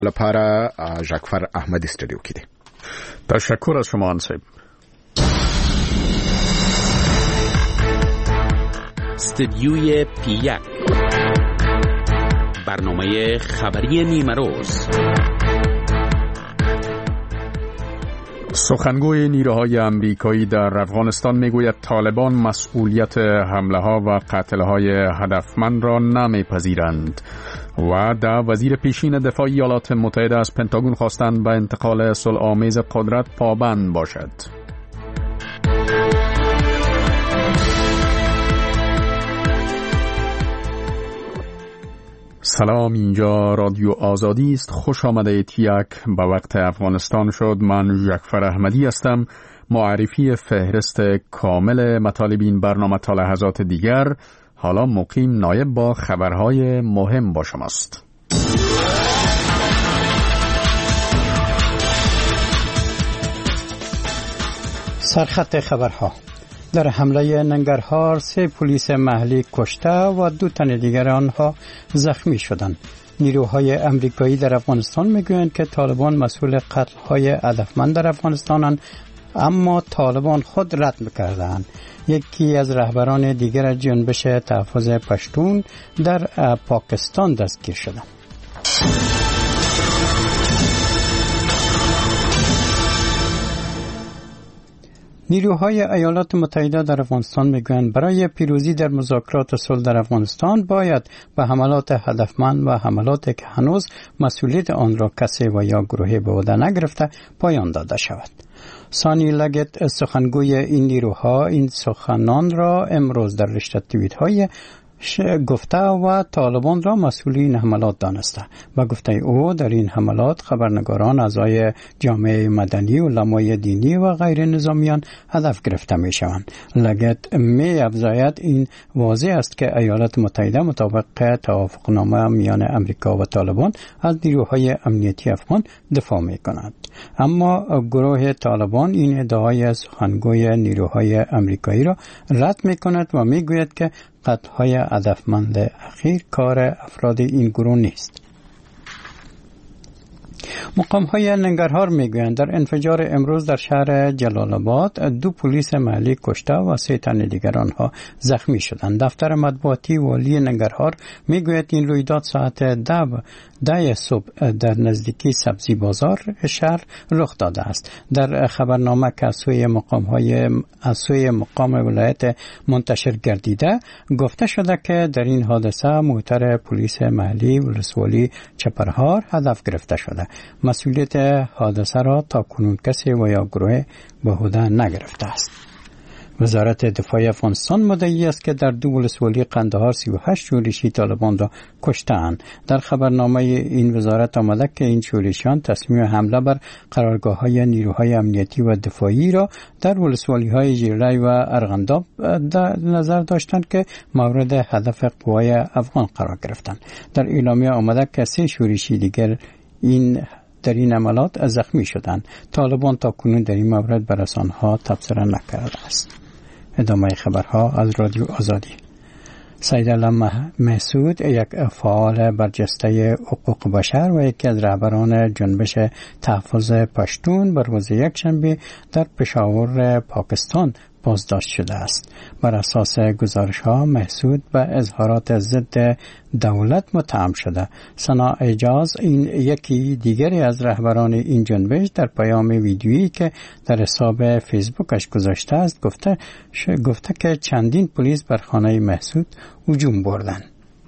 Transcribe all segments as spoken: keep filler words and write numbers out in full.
لپاره ژاکفر احمدی استودیو کې دی. تشکر از شما انصیب. استودیوی پی یک، برنامه خبری نیمه روز. سخنگوی نیروهای آمریکایی در افغانستان میگوید طالبان مسئولیت حمله ها و قتل های هدفمند را نمیپذیرند و در وزیر پیشین دفاع ایالات متحده از پنتاگون خواستند به انتقال صلح‌آمیز قدرت پابند باشد. سلام، اینجا رادیو آزادی است. خوش آمده تیک به وقت افغانستان شد. من ژاکفر احمدی هستم. معرفی فهرست کامل مطالب این برنامه تا لحظات دیگر. حالا مقیم نایب با خبرهای مهم با شماست. سرخط خبرها: در حمله ننگرهار سه پلیس محلی کشته و دو تن دیگر آنها زخمی شدند. نیروهای آمریکایی در افغانستان میگویند که طالبان مسئول قتل‌های هدفمند در افغانستانند، اما طالبان خود رد می‌کردند. یکی از رهبران دیگر جنبش تحفظ پشتون در پاکستان دستگیر شدند. نیروهای ایالات متحده در افغانستان میگویند برای پیروزی در مذاکرات صلح در افغانستان باید به حملات هدفمند و حملاتی که هنوز مسئولیت آن را کسی و یا گروهی به عهده نگرفته پایان داده شود. سانی لگت، سخنگوی این نیروها، این سخنان را امروز در رشته توییت‌های گفته و طالبان را مسئول این حملات دانسته. و گفته او در این حملات خبرنگاران، اعضای جامعه مدنی، علمای دینی و غیر نظامیان هدف گرفته می شوند. لگت می افزاید این واضح است که ایالات متحده مطابق توافقنامه میان امریکا و طالبان از نیروهای امنیتی افغان دفاع می کند. اما گروه طالبان این ادعای سخنگوی نیروهای امریکایی را رد می کند و می گوید که قتل‌های هدفمند اخیر کار افراد این گروه نیست. مقام‌های ننگرهار میگویند در انفجار امروز در شهر جلال آباد دو پلیس محلی کشته و سه تن دیگر آنها زخمی شدند. دفتر مطبوعاتی والی ننگرهار میگوید این رویداد ساعت ده ده صبح در نزدیکی سبزی بازار شهر رخ داده است. در خبرنامه که از سوی مقام‌های از سوی مقام ولایت منتشر گردیده گفته شده که در این حادثه موتر پلیس محلی ولسوالی چپرهار هدف گرفته شده. مسئولیت حادثه را تا کنون کسی و یا گروه به عهده نگرفته است. وزارت دفاع افغانستان مدعی است که در دو ولسوالی قندهار سی و هشت شورشی طالبان را کشته‌اند. در خبرنامه این وزارت آمده که این شورشیان تصمیم حمله بر قرارگاه‌های نیروهای امنیتی و دفاعی را در ولسوالی‌های جیرلای و ارغنداب در نظر داشتند که مورد هدف قوای افغان قرار گرفتند. در اعلامیه آمده که سه شورشی دیگر این در این عملات زخمی شدند. طالبان تا کنون در این مورد به رسانه‌ها تبصره نکرده است. ادامه خبرها از رادیو آزادی. سید علم محسود، یک فعال برجسته حقوق بشر و یکی از رهبران جنبش تحفظ پشتون، بر روز یکشنبه در پشاور پاکستان بازداشت شده است. بر اساس گزارش‌ها محسود به اظهارات ضد دولت متهم شده. ثنا اعجاز، این یکی دیگری از رهبران این جنبش، در پیام ویدیویی که در حساب فیسبوکش گذاشته است گفته گفته که چندین پلیس بر خانه محسود هجوم بردند.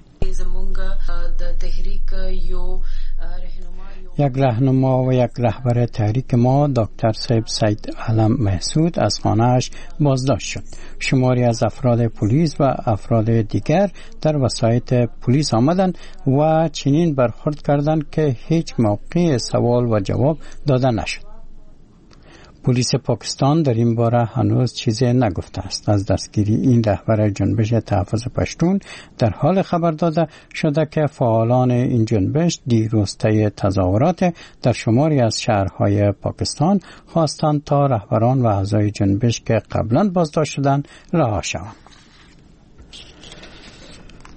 یک راهنما و یک رهبر تحریک ما، دکتر صاحب سید علم محسود، از خانه‌اش بازداشت شد. شماری از افراد پلیس و افراد دیگر در وسایط پلیس آمدند و چنین برخورد کردند که هیچ موقع سوال و جواب داده نشد. پلیس پاکستان در این باره هنوز چیزی نگفته است. از دستگیری این رهبر جنبش تحفظ پشتون در حال خبر داده شده که فعالان این جنبش دیروز طی تظاهرات در شماری از شهرهای پاکستان خواستند تا رهبران و اعضای جنبش که قبلا بازداشت شدند رها شوند.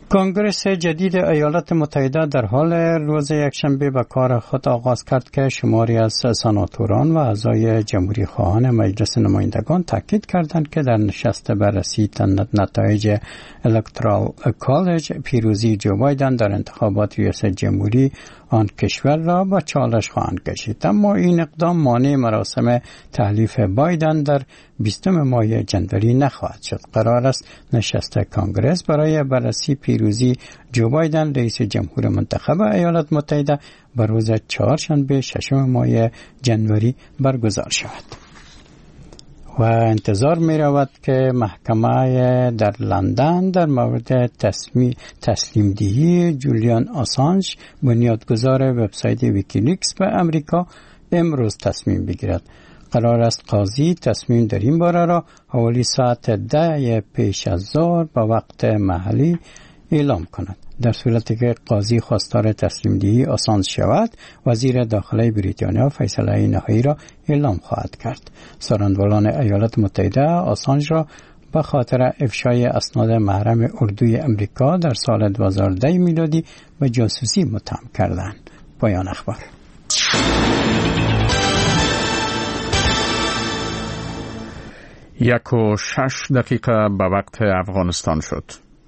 کنگرس جدید ایالات متحده در حال روز یکشنبه به کار خود آغاز کرد که شماری از سناتوران و اعضای جمهوری خواهان مجلس نمایندگان تاکید کردند که در نشست بررسی نتایج الکترال کالج پیروزی جو بایدن در انتخابات ریاست جمهوری آن کشور را با چالش خواهند کشید. اما این اقدام مانع مراسم تحلیف بایدن در بیستم ماه جنوری نخواهد شد. قرار است نشست کنگرس برای بررسی پیروزی جو بایدن رئیس جمهور منتخب ایالات متحده بر روز چهارشنبه ششم ماه جنوری برگزار شود. و انتظار می رود که محکمه در لندن در مورد تسلیم دهی جولیان آسانج بنیادگذار وبسایت ویکیلیکس به امریکا امروز تصمیم بگیرد. قرار است قاضی تصمیم در این باره را حوالی ساعت ده پیش از ظهر به وقت محلی اعلام کند. در صورتی که قاضی خواستار تسلیم دهی آسانج شود، وزیر داخله بریتانیا فیصله نهایی را اعلام خواهد کرد. سخنگویان ایالات متحده آسانج را به خاطر افشای اسناد محرم اردوی امریکا در سال دو هزار و ده میلادی به جاسوسی متهم کردند. پایان اخبار. یک و شش دقیقه به وقت افغانستان شد.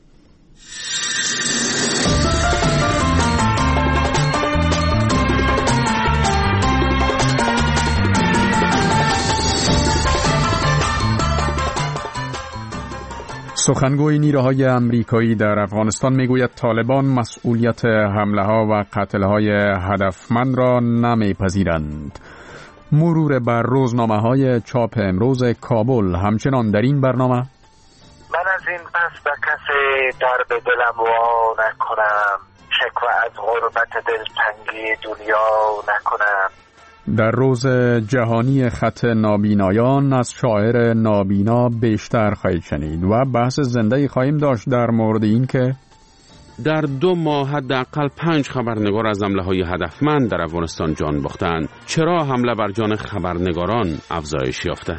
سخنگوی نیروهای امریکایی در افغانستان میگوید طالبان مسئولیت حمله ها و قتل های هدفمند را نمیپذیرند. مرور بر روزنامه های چاپ امروز کابل همچنان در این برنامه: من از این پس به کسی در به دلم وا نکنم، شکوه از غربت دلتنگی دنیا نکنم. در روز جهانی خط نابینایان از شاعر نابینا بیشتر خواهید شنید و بحث زنده خواهیم داشت در مورد این که در دو ماه حداقل پنج خبرنگار از حمله‌های هدفمند در افغانستان جان باختند. چرا حمله بر جان خبرنگاران افزایش یافته؟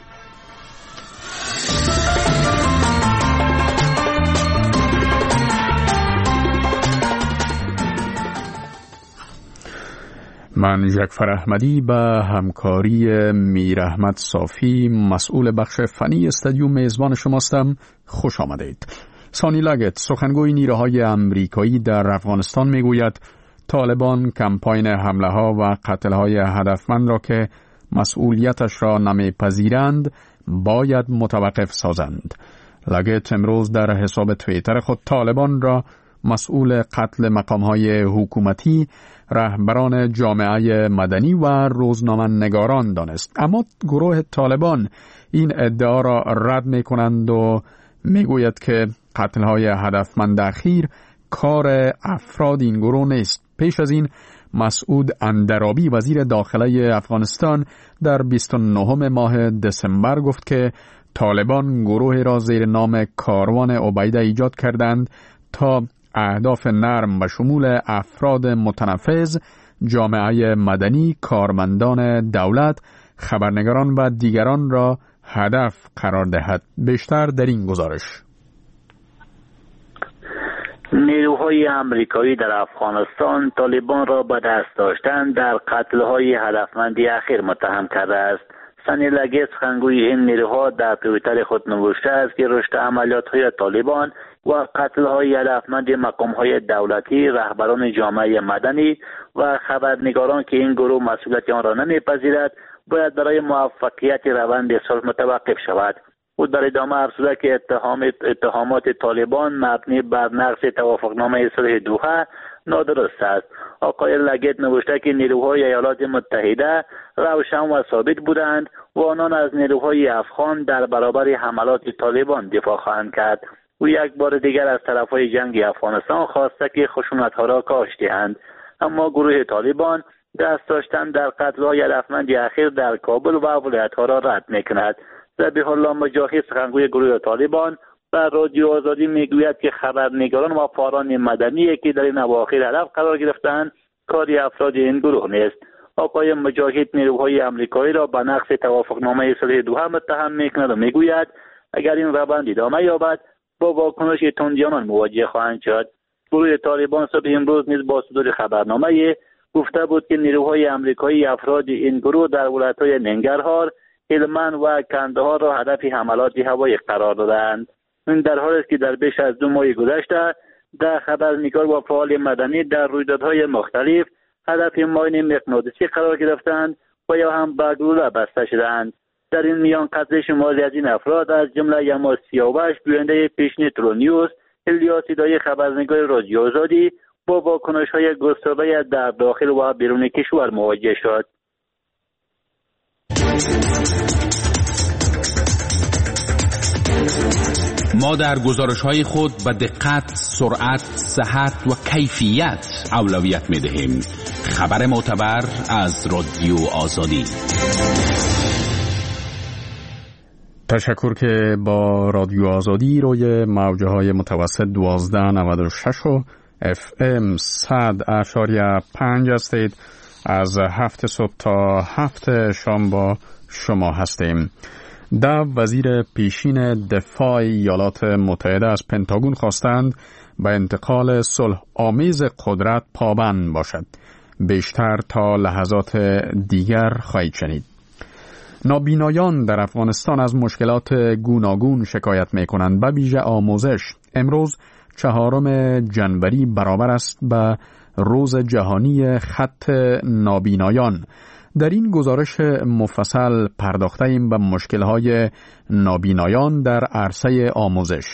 من جعفر احمدی به همکاری میر احمد صافی مسئول بخش فنی استودیو میزبان شماستم. خوش آمدید. سانی لگت سخنگوی نیروهای امریکایی در افغانستان میگوید طالبان کمپاین حمله ها و قتل های هدفمند را که مسئولیتش را نمیپذیرند باید متوقف سازند. لگت امروز در حساب توییتر خود طالبان را مسئول قتل مقام‌های حکومتی، رهبران جامعه مدنی و روزنامه‌نگاران دانست. اما گروه طالبان این ادعا را رد می‌کنند و میگوید که قتل‌های هدفمند اخیر کار افراد این گروه نیست. پیش از این مسعود اندرابی وزیر داخله افغانستان در بیست و نهم ماه دسامبر گفت که طالبان گروهی را زیر نام کاروان عبیده ایجاد کردند تا اهداف نرم و شمول افراد متنفذ، جامعه مدنی، کارمندان دولت، خبرنگاران و دیگران را هدف قرار دهد. بیشتر در این گزارش: نیروهای امریکایی در افغانستان طالبان را به دست داشتن در قتل‌های هدفمندی اخیر متهم کرده است. سانی لگت سخنگوی این نیروها در توییتر خود نوشته است که رشد عملیات‌های طالبان و قتل‌های هدفمند مقام‌های دولتی، رهبران جامعه مدنی و خبرنگاران که این گروه مسئولیت آن را نمی‌پذیرد باید برای موفقیت روند صلح متوقف شود. او در ادامه افزوده که اتهام اتهامات طالبان مبنی بر نقض توافقنامه صلح دوحه نادرست است. آقای لگت نوشته که نیروهای ایالات متحده روشن و ثابت بودند و آنان از نیروهای افغان در برابر حملات طالبان دفاع خواهند کرد. او یک بار دیگر از طرفهای جنگ افغانستان خواسته که خشونت‌ها را کاهش دهند. اما گروه طالبان دست داشتن در قتل‌های هدفمند اخیر در کابل و ولایت‌ها را رد می‌کند. ذبیح الله مجاهد سخنگوی گروه طالبان در رادیو آزادی میگوید که خبرنگاران و فعالان مدنی که در این اواخر هدف قرار گرفتند کاری افراد این گروه نیست. آقای مجاهد نیروهای امریکایی را به نقض توافقنامه صلح دوحه متهم میکند و میگوید اگر این روند ادامه یابد با واکنش تندیانان مواجه خواهند شد. گروه طالبان صبح امروز نیز با صدور خبرنامه گفته بود که نیروهای آمریکایی افراد این گروه در ولایت‌های ننگرهار، هلمند و کندهار را هدف حملات هوایی قرار دادند. این در حالی است که در بیش از دو ماه گذشته در خبرنگار و فعال مدنی در رویدادهای مختلف هدف ماین مغناطیسی قرار گرفتند و یا هم به گلوله بسته شدند. در این میان قتل شماری از این افراد از جمله یما سیاوش گوینده پیشین ترونیوز، الیاس دایی خبرنگار رادیو آزادی با واکنش‌های گسترده در داخل و بیرون کشور مواجه شد. ما در گزارش‌های خود به دقت، سرعت، صحت و کیفیت اولویت می‌دهیم. خبر معتبر از رادیو آزادی. تشکر که با رادیو آزادی روی موج‌های متوسط دوازده نود و شش و اف ام صد اشاریه پنج هستید. از هفت صبح تا هفت شام با شما هستیم. دو وزیر پیشین دفاع ایالات متحده از پنتاگون خواستند به انتقال صلح آمیز قدرت پابند باشد. بیشتر تا لحظات دیگر خواهید شنید. نابینایان در افغانستان از مشکلات گوناگون شکایت می کنند، به ویژه آموزش. امروز چهارم جنوری برابر است به روز جهانی خط نابینایان. در این گزارش مفصل پرداخته ایم به مشکل‌های نابینایان در عرصه آموزش.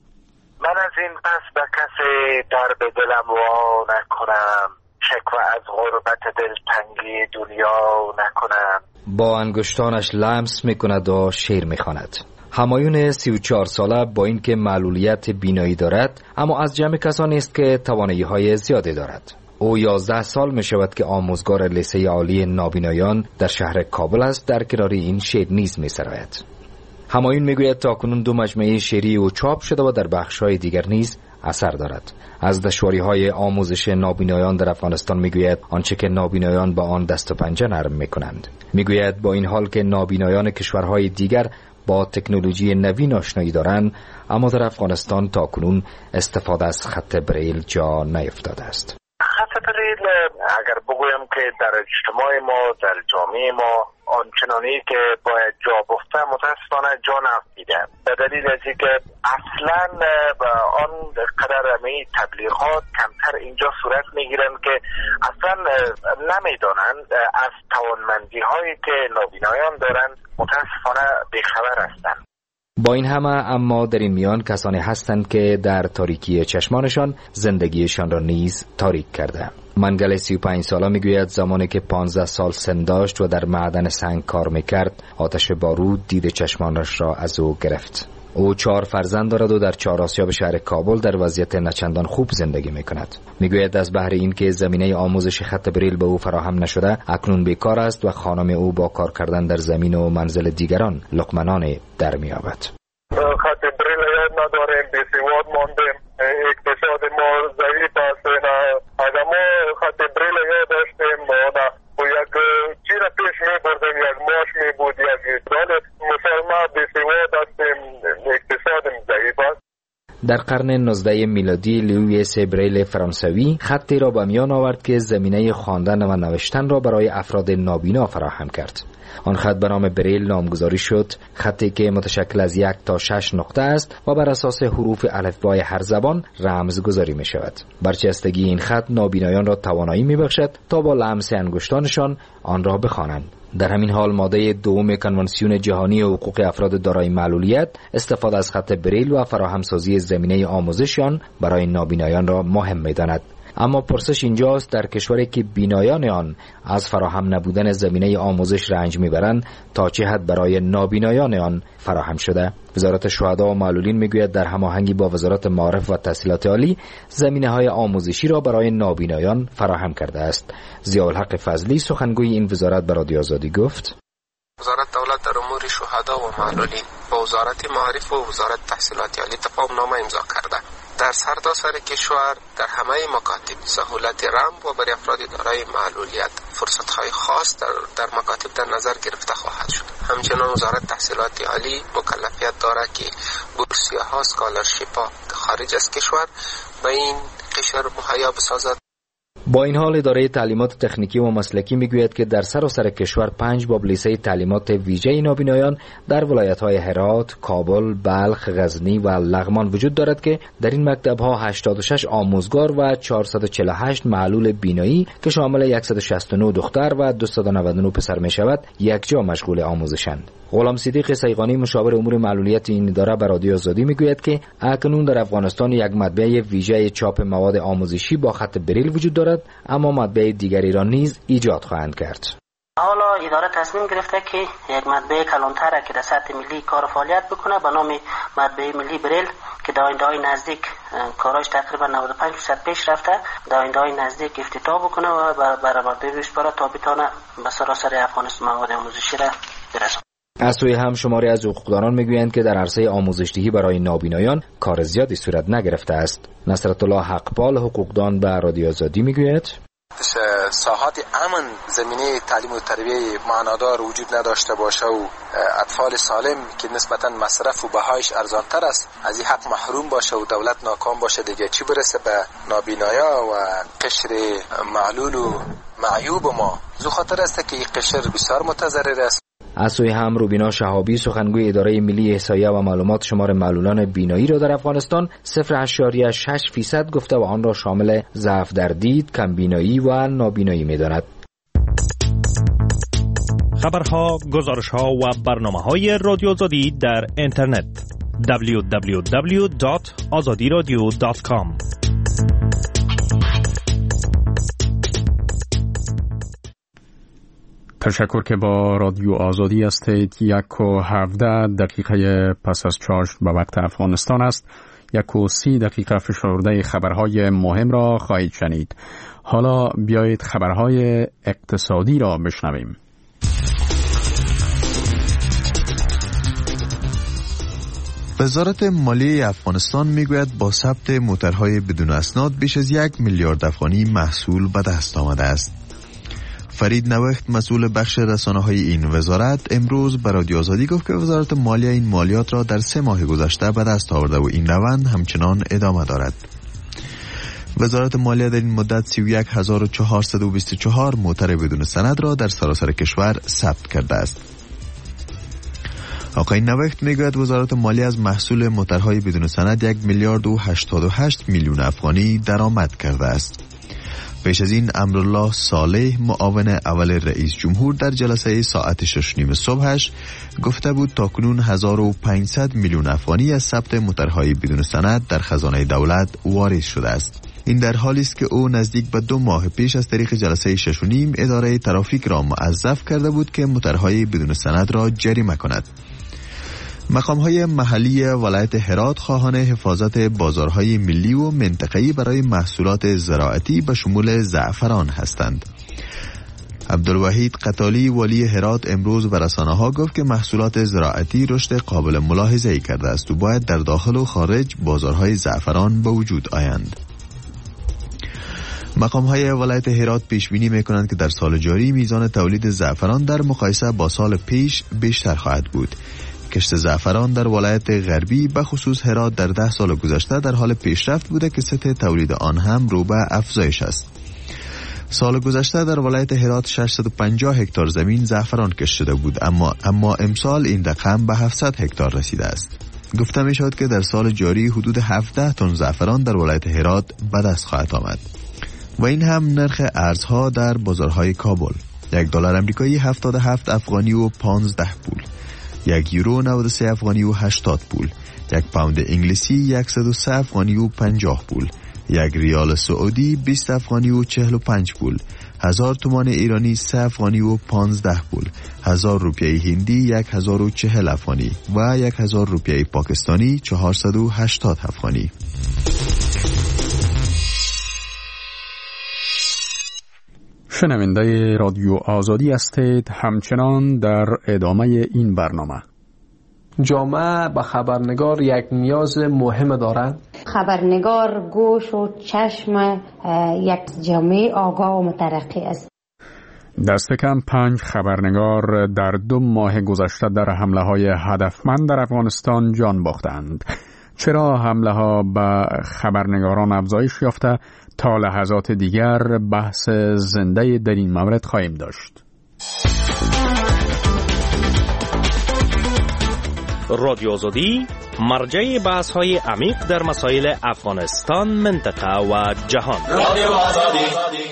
من از این پس به کسی در به دلم وا نکنم، شکوه از غربت دلتنگی دنیا نکنم. با انگشتانش لمس میکند و شعر میخواند. همایون سی و چهار ساله با اینکه معلولیت بینایی دارد، اما از جمع کسانی است که توانایی‌های زیادی دارد. او یازده سال می شود که آموزگار لیسه عالی نابینایان در شهر کابل است. در کنار این شعر نیز می سراید. همایون می گوید تاکنون دو مجموعه شعری او چاپ شده و در بخش‌های دیگر نیز اثر دارد. از دشواری‌های آموزش نابینایان در افغانستان می گوید آنچه که نابینایان با آن دست و پنجه نرم می کنند. می گوید با این حال که نابینایان کشورهای دیگر با تکنولوژی نوین آشنایی دارند، اما در افغانستان تاکنون استفاده از خط بریل جا نیفتاده است. خط بریل اگر بگویم که در اجتماع ما، در جامعه ما آنچنانی که باید جا بفته متاسفانه جا نافتیده، به دلیل از اینکه اصلا آن قدر می تبلیغات کمتر اینجا صورت میگیرن که اصلا نمیدانند از توانمندی هایی که نابینایان دارند، متاسفانه بیخبر هستند. با این همه اما در این میان کسانی هستند که در تاریکی چشمانشان زندگیشان را نیز تاریک کرده. منگل سی و پنج ساله میگوید زمانی که پانزده سال سن داشت و در معدن سنگ کار میکرد، آتش بارود دید چشمانش را از او گرفت. او چهار فرزند دارد و در چهار آسیاب شهر کابل در وضعیت نچندان خوب زندگی میکند. میگوید از بهر این که زمینه آموزش خط بریل به او فراهم نشده، اکنون بیکار است و خانم او با کار کردن در زمین و منزل دیگران لقمه‌نان در می‌یابد. خط بریل یاد نداریم، بی‌سواد ماندیم، اقتصاد ما ضعیف است. اگر ما خط بریل یاد داشتیم نه و یک چیز پیش می‌بردیم، یک ماش می‌بود، یک دولت مسلمان بی‌سواد هستیم، اقتصاد ضعیف است. در قرن نوزدهم میلادی لوئیس بریل فرانسوی خطی را به میان آورد که زمینه خواندن و نوشتن را برای افراد نابینا فراهم کرد. آن خط به نام بریل نامگذاری شد، خطی که متشکل از یک تا شش نقطه است و بر اساس حروف الفبای هر زبان رمزگذاری می شود. برچستگی این خط نابینایان را توانایی می بخشد تا با لمس انگشتانشان آن را بخوانند. در همین حال ماده دوم کنوانسیون جهانی حقوق افراد دارای معلولیت استفاده از خط بریل و فراهمسازی زمینه آموزش آن برای نابینایان را مهم می‌داند. اما پرسش اینجاست در کشوری که بینایان آن از فراهم نبودن زمینه آموزش رنج میبرند، تا چه حد برای نابینایان آن فراهم شده؟ وزارت شهدا و معلولین میگوید در هماهنگی با وزارت معارف و تحصیلات عالی زمینه‌های آموزشی را برای نابینایان فراهم کرده است. ضیاءالحق فضلی سخنگوی این وزارت به رادیو آزادی گفت: وزارت دولت در امور شهدا و معلولین با وزارت معارف و وزارت تحصیلات عالی تفاهم‌نامه امضا کرده در سرتاسر کشور در همه مکاتب سهولت رمز و برای افراد دارای معلولیت فرصت‌های خاص در در مکاتب در نظر گرفته خواهد شد. همچنین وزارت تحصیلات عالی مکلفیت دارد که بورسیه‌ها اسکالرشیپ‌ها خارج از کشور به این قشر مهیا بسازد. با این حال اداره تعلیمات تکنیکی و مسلکی میگوید که در سراسر کشور پنج باب لیسه تعلیمات ویژه نابینایان در ولایت‌های هرات، کابل، بلخ، غزنی و لغمان وجود دارد که در این مکتب‌ها هشتاد و شش آموزگار و چهارصد و چهل و هشت معلول بینایی که شامل صد و شصت و نه دختر و دویست و نود و نه پسر می‌شود یکجا مشغول آموزشند. غلام صدیق سیغانی مشاور امور معلولیت این اداره به رادیو آزادی میگوید که اکنون در افغانستان یک مطبعه ویژه چاپ مواد آموزشی با خط بریل وجود دارد، اما مطبعه دیگری را نیز ایجاد خواهند کرد. حالا اداره تصمیم گرفته که یک مطبعه کلانتر که در سطح ملی کار فعالیت بکنه به نام مطبعه ملی بریل که در آینده‌های نزدیک کارش تقریبا نود و پنج درصد پیش رفته، در آینده‌های نزدیک افتتاح بکنه و برای مطبعه بسپاره تا بتونه به سراسر افغانستان مواد آموزشی را برسونه. از سوی هم شماری از حقوقدانان میگویند که در عرصه آموزش‌دهی برای نابینایان کار زیادی صورت نگرفته است. نصرت الله حقپال حقوقدان به رادیو آزادی میگوید ساحات امن زمینه تعلیم و تربیه معنادار وجود نداشته باشه و اطفال سالم که نسبتاً مصرف و بهایش ارزانتر است از این حق محروم باشه و دولت ناکام باشه، دیگه چی برسه به نابینایا و قشر معلول و معیوب ما. زو خاطر است که این قشر بسیار متضرر است. از سوی هم روبینا شهابی سخنگوی اداره ملی احصایه و معلومات شمار معلولان بینایی را در افغانستان صفر ممیز شش فیصد گفته و آن را شامل ضعف در دید، کم بینایی و نابینایی می‌داند. خبرها، گزارش‌ها و برنامه‌های رادیو آزادی در اینترنت دبلیو دبلیو دبلیو دات آزادی رادیو دات کام. تشکر که با رادیو آزادی هستید. یک و هفده دقیقه پس از چاشت به وقت افغانستان است. یک و سی دقیقه فشرده خبرهای مهم را خواهید شنید. حالا بیایید خبرهای اقتصادی را بشنویم. وزارت مالیه افغانستان میگوید با ثبت موترهای بدون اسناد بیش از یک میلیارد افغانی محصول به دست آمده است. فرید نوخت مسئول بخش رسانه‌های این وزارت امروز به رادیو آزادی گفت که وزارت مالیه این مالیات را در سه ماه گذشته به دست آورده و این روند همچنان ادامه دارد. وزارت مالیه در این مدت سی و یک هزار و چهارصد و بیست و چهار موتر بدون سند را در سراسر کشور ثبت کرده است. آقای نوخت میگوید وزارت مالیه از محصول موترهای بدون سند یک میلیارد و هشتاد و هشت میلیون افغانی درآمد کرده است. پیش از این امرالله صالح معاون اول رئیس جمهور در جلسه ساعت شش نیم صبحش گفته بود تاکنون هزار و پانصد میلیون افغانی از ثبت موترهای بدون سند در خزانه دولت وارد شده است. این در حالی است که او نزدیک به دو ماه پیش از طریق جلسه شش و نیم اداره ترافیک را موظف کرده بود که موترهای بدون سند را جریمه کند. مقام‌های محلی ولایت هرات خواهان حفاظت بازارهای ملی و منطقه‌ای برای محصولات زراعتی به شمول زعفران هستند. عبدالوحید قتالی والی هرات امروز به رسانه‌ها گفت که محصولات زراعتی رشد قابل ملاحظه‌ای کرده است و باید در داخل و خارج بازارهای زعفران به وجود آیند. مقام‌های ولایت هرات پیش بینی می‌کنند که در سال جاری میزان تولید زعفران در مقایسه با سال پیش بیشتر خواهد بود. کشت زعفران در ولایت غربی به خصوص هرات در ده سال گذشته در حال پیشرفت بوده که سطح تولید آن هم رو به افزایش است. سال گذشته در ولایت هرات ششصد و پنجاه هکتار زمین زعفران کشت شده بود، اما اما امسال این رقم به هفتصد هکتار رسیده است. گفته می شود که در سال جاری حدود هفده تن زعفران در ولایت هرات به دست خواهد آمد. و این هم نرخ ارزها در بازارهای کابل: یک دلار آمریکایی هفتاد و هفت افغانی و پانزده پول، یک یورو نود و سه افغانی و هشتاد پول، یک پوند انگلیسی صد و سه افغانی و پنجاه پول، یک ریال سعودی بیست افغانی و چهل و پنج پول، هزار تومان ایرانی سه افغانی و پانزده پول، هزار روپیه هندی یک هزار و چهل افغانی و یک هزار روپیه پاکستانی چهارصد و هشتاد افغانی. شنونده رادیو آزادی هستید. همچنان در ادامه این برنامه جامعه به خبرنگار یک نیاز مهم دارند. خبرنگار گوش و چشم یک جامعه آگاه و مترقی است. دست کم پنج خبرنگار در دو ماه گذشته در حمله های هدفمند در افغانستان جان باختند. چرا حمله ها به خبرنگاران افزایش یافته؟ تا لحظات دیگر بحث زنده در این مورد خواهیم داشت. رادیو آزادی مرجع بحث های عمیق در مسائل افغانستان، منطقه و جهان. رادیو آزادی.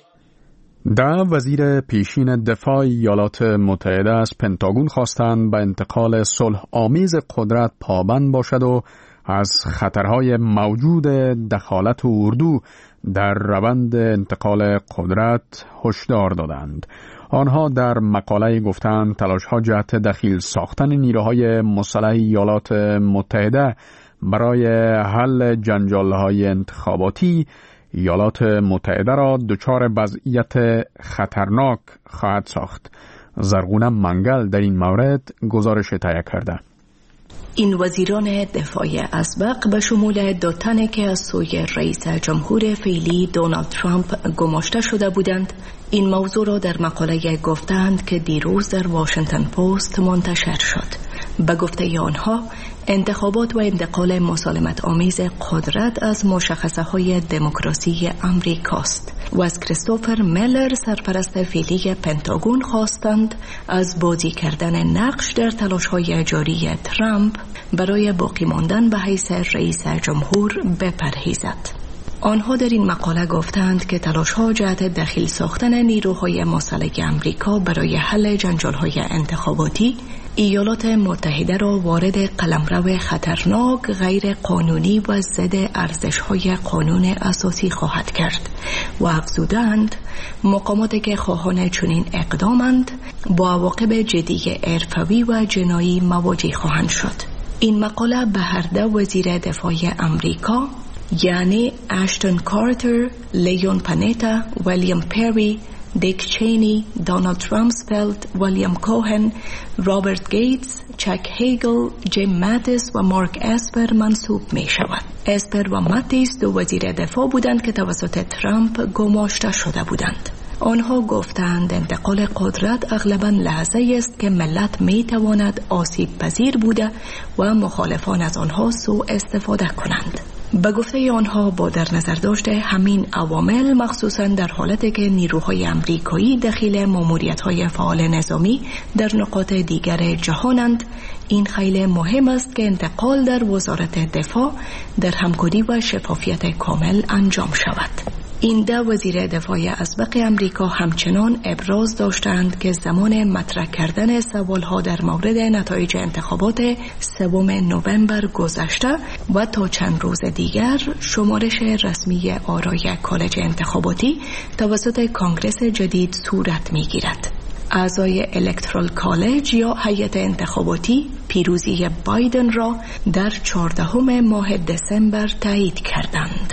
ده وزیر پیشین دفاع ایالات متحده از پنتاگون خواستند به انتقال صلح آمیز قدرت پابند باشد و از خطرهای موجود دخالت اردو در روند انتقال قدرت هشدار دادند. آنها در مقاله گفتند تلاش‌ها جهت دخیل ساختن نیروهای مسلح ایالات متحده برای حل جنجال‌های انتخاباتی ایالات متحده را دچار وضعیت خطرناک خواهد ساخت. زرغونه منگل در این مورد گزارش تهیه کرده. این وزیران دفاع اسبق به شمول دو تن که از سوی رئیس جمهور فعلی دونالد ترامپ گماشته شده بودند، این موضوع را در مقاله گفتند که دیروز در واشنگتن پست منتشر شد. به گفته آنها، انتخابات و انتقال مسالمت آمیز قدرت از مشخصه های دموکراسی امریکاست و از کریستوفر میلر سرپرست فعلی پنتاگون خواستند از بازی کردن نقش در تلاش های جاری ترامپ برای باقی ماندن به حیث رئیس جمهور بپرهیزد. آنها در این مقاله گفتند که تلاش‌ها جهت دخیل ساختن نیروهای مسلح آمریکا برای حل جنجال‌های انتخاباتی ایالات متحده را وارد قلمرو خطرناک، غیر قانونی و ضد ارزش‌های قانون اساسی خواهد کرد و افزودند مقاماتی که خواهان چنین اقدامند با عواقب جدی حرفه‌ای و جنایی مواجه خواهند شد. این مقاله به هر دو وزیر دفاع امریکا یعنی اشتون کارتر، لیون پانیتا، ویلیام پری، دیک چینی، دونالد رامسفلد، ویلیام کوهن، رابرت گیتس، چک هیگل، جیم ماتیس و مارک اسپر منصوب می شود. اسپر و ماتیس دو وزیر دفاع بودند که توسط ترامپ گماشته شده بودند. آنها گفتند انتقال قدرت اغلباً لحظه است که ملت می تواند آسیب پذیر بوده و مخالفان از آنها سوء استفاده کنند. به گفته آنها با در نظر داشته همین عوامل، مخصوصاً در حالتی که نیروهای امریکایی دخیل ماموریت‌های فعال نظامی در نقاط دیگر جهانند، این خیلی مهم است که انتقال در وزارت دفاع در همکاری و شفافیت کامل انجام شود. این دو وزیر دفاع اسبق امریکا همچنان ابراز داشتند که زمان مطرح کردن سوالها در مورد نتایج انتخابات سوم نوامبر گذشته و تا چند روز دیگر شمارش رسمی آرای کالج انتخاباتی توسط کانگرس جدید صورت می‌گیرد. اعضای الکترال کالج یا هیئت انتخاباتی پیروزی بایدن را در چهاردهم ماه دسامبر تایید کردند.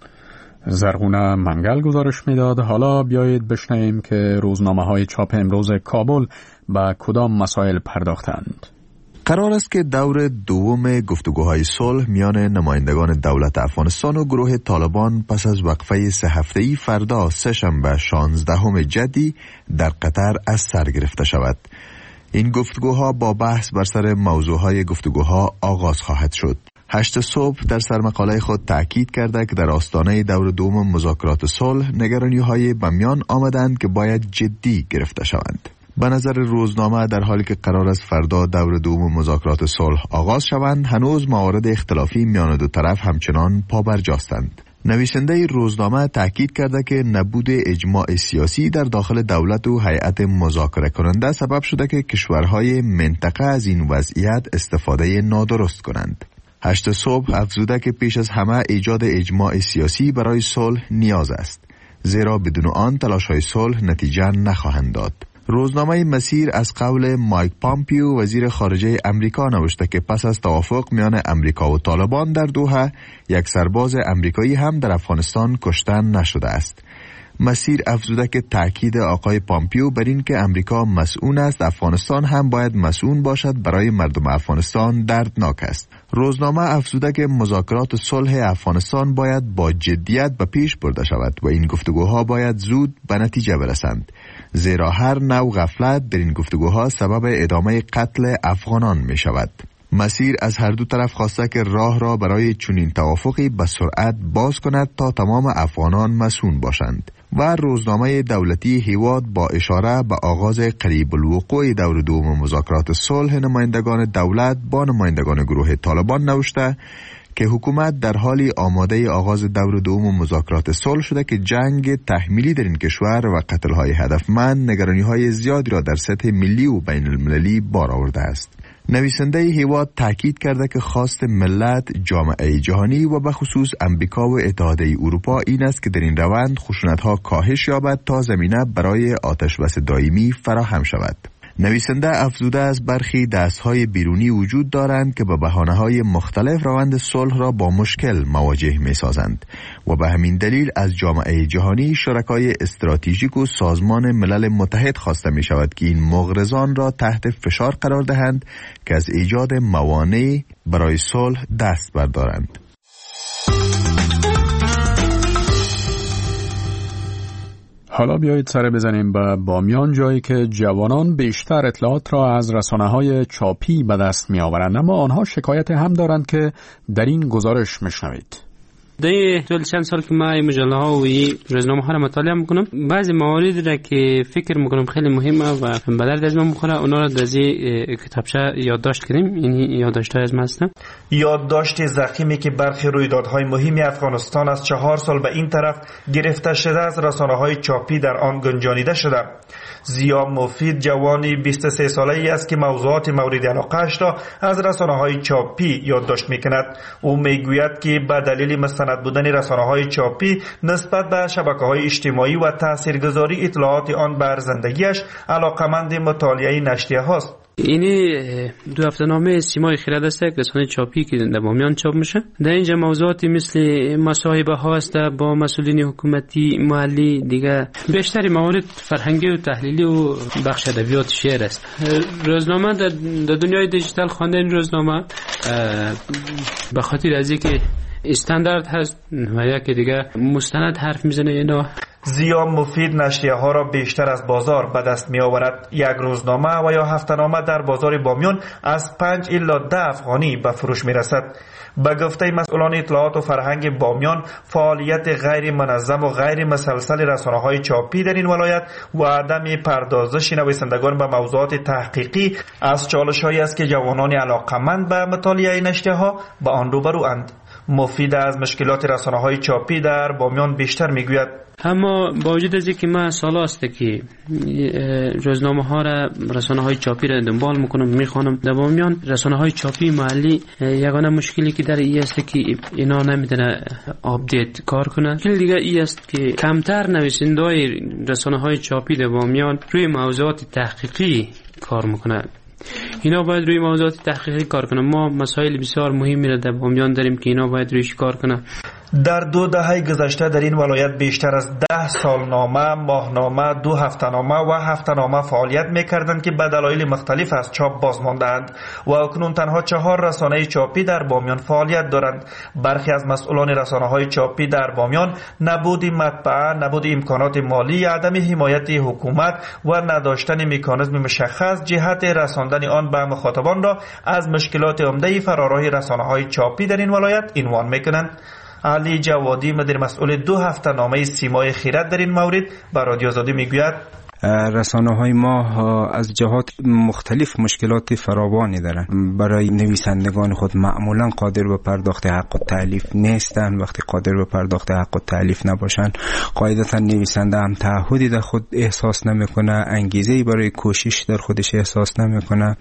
زرغونه منگل گزارش میداد. حالا بیایید بشنویم که روزنامه‌های چاپ امروز کابل به کدام مسائل پرداختند. قرار است که دور دوم گفتگوهای صلح میان نمایندگان دولت افغانستان و گروه طالبان پس از وقفه سه هفته‌ای فردا سه‌شنبه شانزدهم جدی در قطر از سر گرفته شود. این گفتگوها با بحث بر سر موضوعهای گفتگوها آغاز خواهد شد. هشت صبح در سرمقاله خود تأکید کرده که در آستانه دور دوم مذاکرات صلح نگرانی‌های به میان آمدند که باید جدی گرفته شوند. به نظر روزنامه در حالی که قرار است فردا دور دوم مذاکرات صلح آغاز شوند، هنوز موارد اختلافی میان دو طرف همچنان پابرجاستند. نویسنده روزنامه تأکید کرده که نبود اجماع سیاسی در داخل دولت و هیئت مذاکره کننده سبب شده که کشورهای منطقه از این وضعیت استفاده نادرست کنند. هشت صبح افزوده که پیش از همه ایجاد اجماع سیاسی برای صلح نیاز است، زیرا بدون آن تلاش‌های صلح نتیجه نخواهند داد. روزنامه مسیر از قول مایک پامپیو وزیر خارجه امریکا نوشته که پس از توافق میان امریکا و طالبان در دوحه، یک سرباز امریکایی هم در افغانستان کشته نشده است. مسیر افزوده که تاکید آقای پامپیو بر این که امریکا مسئول است، افغانستان هم باید مسئول باشد برای مردم افغانستان دردناک است. روزنامه افزوده که مذاکرات صلح افغانستان باید با جدیت به پیش برده شود و این گفتگوها باید زود به نتیجه برسند، زیرا هر نوع غفلت در این گفتگوها سبب ادامه قتل افغانان می شود. مسیر از هر دو طرف خواسته که راه را برای چنین توافقی به سرعت باز کند تا تمام افغانان مسئول باشند و روزنامه دولتی هیواد با اشاره به آغاز قریب الوقوع دور دوم مذاکرات صلح نمایندگان دولت با نمایندگان گروه طالبان نوشته که حکومت در حالی آماده آغاز دور دوم مذاکرات صلح شده که جنگ تحمیلی در این کشور و قتل‌های هدفمند نگرانی‌های زیادی را در سطح ملی و بین المللی بار آورده است. نویسنده هیواد تاکید کرده که خواست ملت، جامعه جهانی و به خصوص امریکا و اتحادیه اروپا این است که در این روند خشونت‌ها کاهش یابد تا زمینه برای آتشبس دائمی فراهم شود. نویسنده افزوده از برخی دستهای بیرونی وجود دارند که به بهانه‌های مختلف روند صلح را با مشکل مواجه می‌سازند و به همین دلیل از جامعه جهانی، شرکای استراتژیک و سازمان ملل متحد خواسته می‌شود که این مغرضان را تحت فشار قرار دهند که از ایجاد موانع برای صلح دست بردارند. حالا بیایید سر بزنیم به بامیان، جایی که جوانان بیشتر اطلاعات را از رسانه‌های چاپی به دست می‌آورند، اما آنها شکایت هم دارند که در این گزارش می‌شنوید. در طول چند سال که ما این مجله ها و این روزنامه ها را مطالعه میکنم، بعضی موارد را که فکر میکنم خیلی مهمه و به درد از من میخوره، اونا را در این کتابچه یادداشت کردیم. این یادداشت های از ما هستن. یادداشت ضخیمی که برخی رویدادهای مهمی افغانستان از چهار سال به این طرف گرفته شده از رسانه های چاپی در آن گنجانیده شده. زیا مفید جوانی بیست و سه ساله ای است که موضوعات مورد علاقه‌اش را از رسانه های چاپی یادداشت میکند. او میگوید که به دلیل مستند بودن رسانه‌های چاپی نسبت به شبکه‌های اجتماعی و تاثیرگذاری اطلاعات آن بر زندگیش علاقمند مطالعه نشریه هاست. اینی دو هفته‌نامه سیمای خرد است که رسانه چاپی که در بامیان چاپ میشه. در اینجا موضوعاتی مثل مصاحبه ها است با مسئولین حکومتی محلی، دیگه بیشتر موارد فرهنگی و تحلیلی و بخش ادبیات شعر است. روزنامه در دنیای دیجیتال خواندن روزنامه به خاطر از اینکه استاندارد هست و یکی دیگه مستند حرف میزنه اینا. زیا مفید نشریه ها را بیشتر از بازار به دست می آورد. یک روزنامه و یا هفته‌نامه در بازار بامیان از پنج الی ده افغانی به فروش می رسد. به گفته مسئولان اطلاعات و فرهنگ بامیان، فعالیت غیر منظم و غیر مسلسل رسانه های چاپی در این ولایت و عدم پردازش نویسندگان به موضوعات تحقیقی از چالش‌هایی است که جوانان علاقمند به مطالعه نشریه ها به آن روبروند. مفید از مشکلات رسانه های چاپی در بامیان بیشتر میگوید. اما با وجود از اینکه من سال است که روزنامه ها را، رسانه های چاپی را دنبال میکنم، میخوانم، در بامیان رسانه های چاپی محلی یگانه مشکلی که در این است که اینا نمیتونه آپدیت کار کنه. مشکل دیگه این است که کمتر نویسنده‌های رسانه های چاپی در بامیان روی موضوعات تحقیقی کار میکنه. اینا باید روی موضوعات تحقیقی کار کنه. ما مسائل بسیار مهمی را در بامیان داریم که اینا باید رویش کار کنه. در دو دهه گذشته در این ولایت بیشتر از ده سالنامه، ماهنامه، دو هفته‌نامه و هفته‌نامه فعالیت می‌کردند که به دلایل مختلف از چاپ باز ماندند و اکنون تنها چهار رسانه چاپی در بامیان فعالیت دارند. برخی از مسئولان رسانه‌های چاپی در بامیان نبود مطبعه، نبود امکانات مالی، عدم حمایت حکومت و نداشتن مکانیزم مشخص جهت رساندن آن به مخاطبان را از مشکلات عمده فراراه رسانه‌های چاپی در این ولایت عنوان می‌کنند. علی جوادی مدیر مسئول دو هفته‌نامه سیمای خیرات در این مورد به رادیو آزادی میگوید رسانه های ما از جهات مختلف مشکلات فراوانی دارند. برای نویسندگان خود معمولا قادر به پرداخت حق و تألیف نیستند. وقتی قادر به پرداخت حق و تألیف نباشند، قاعدتا نویسنده هم تعهدی در خود احساس نمیکنه، انگیزه‌ای برای کوشش در خودش احساس نمیکنه.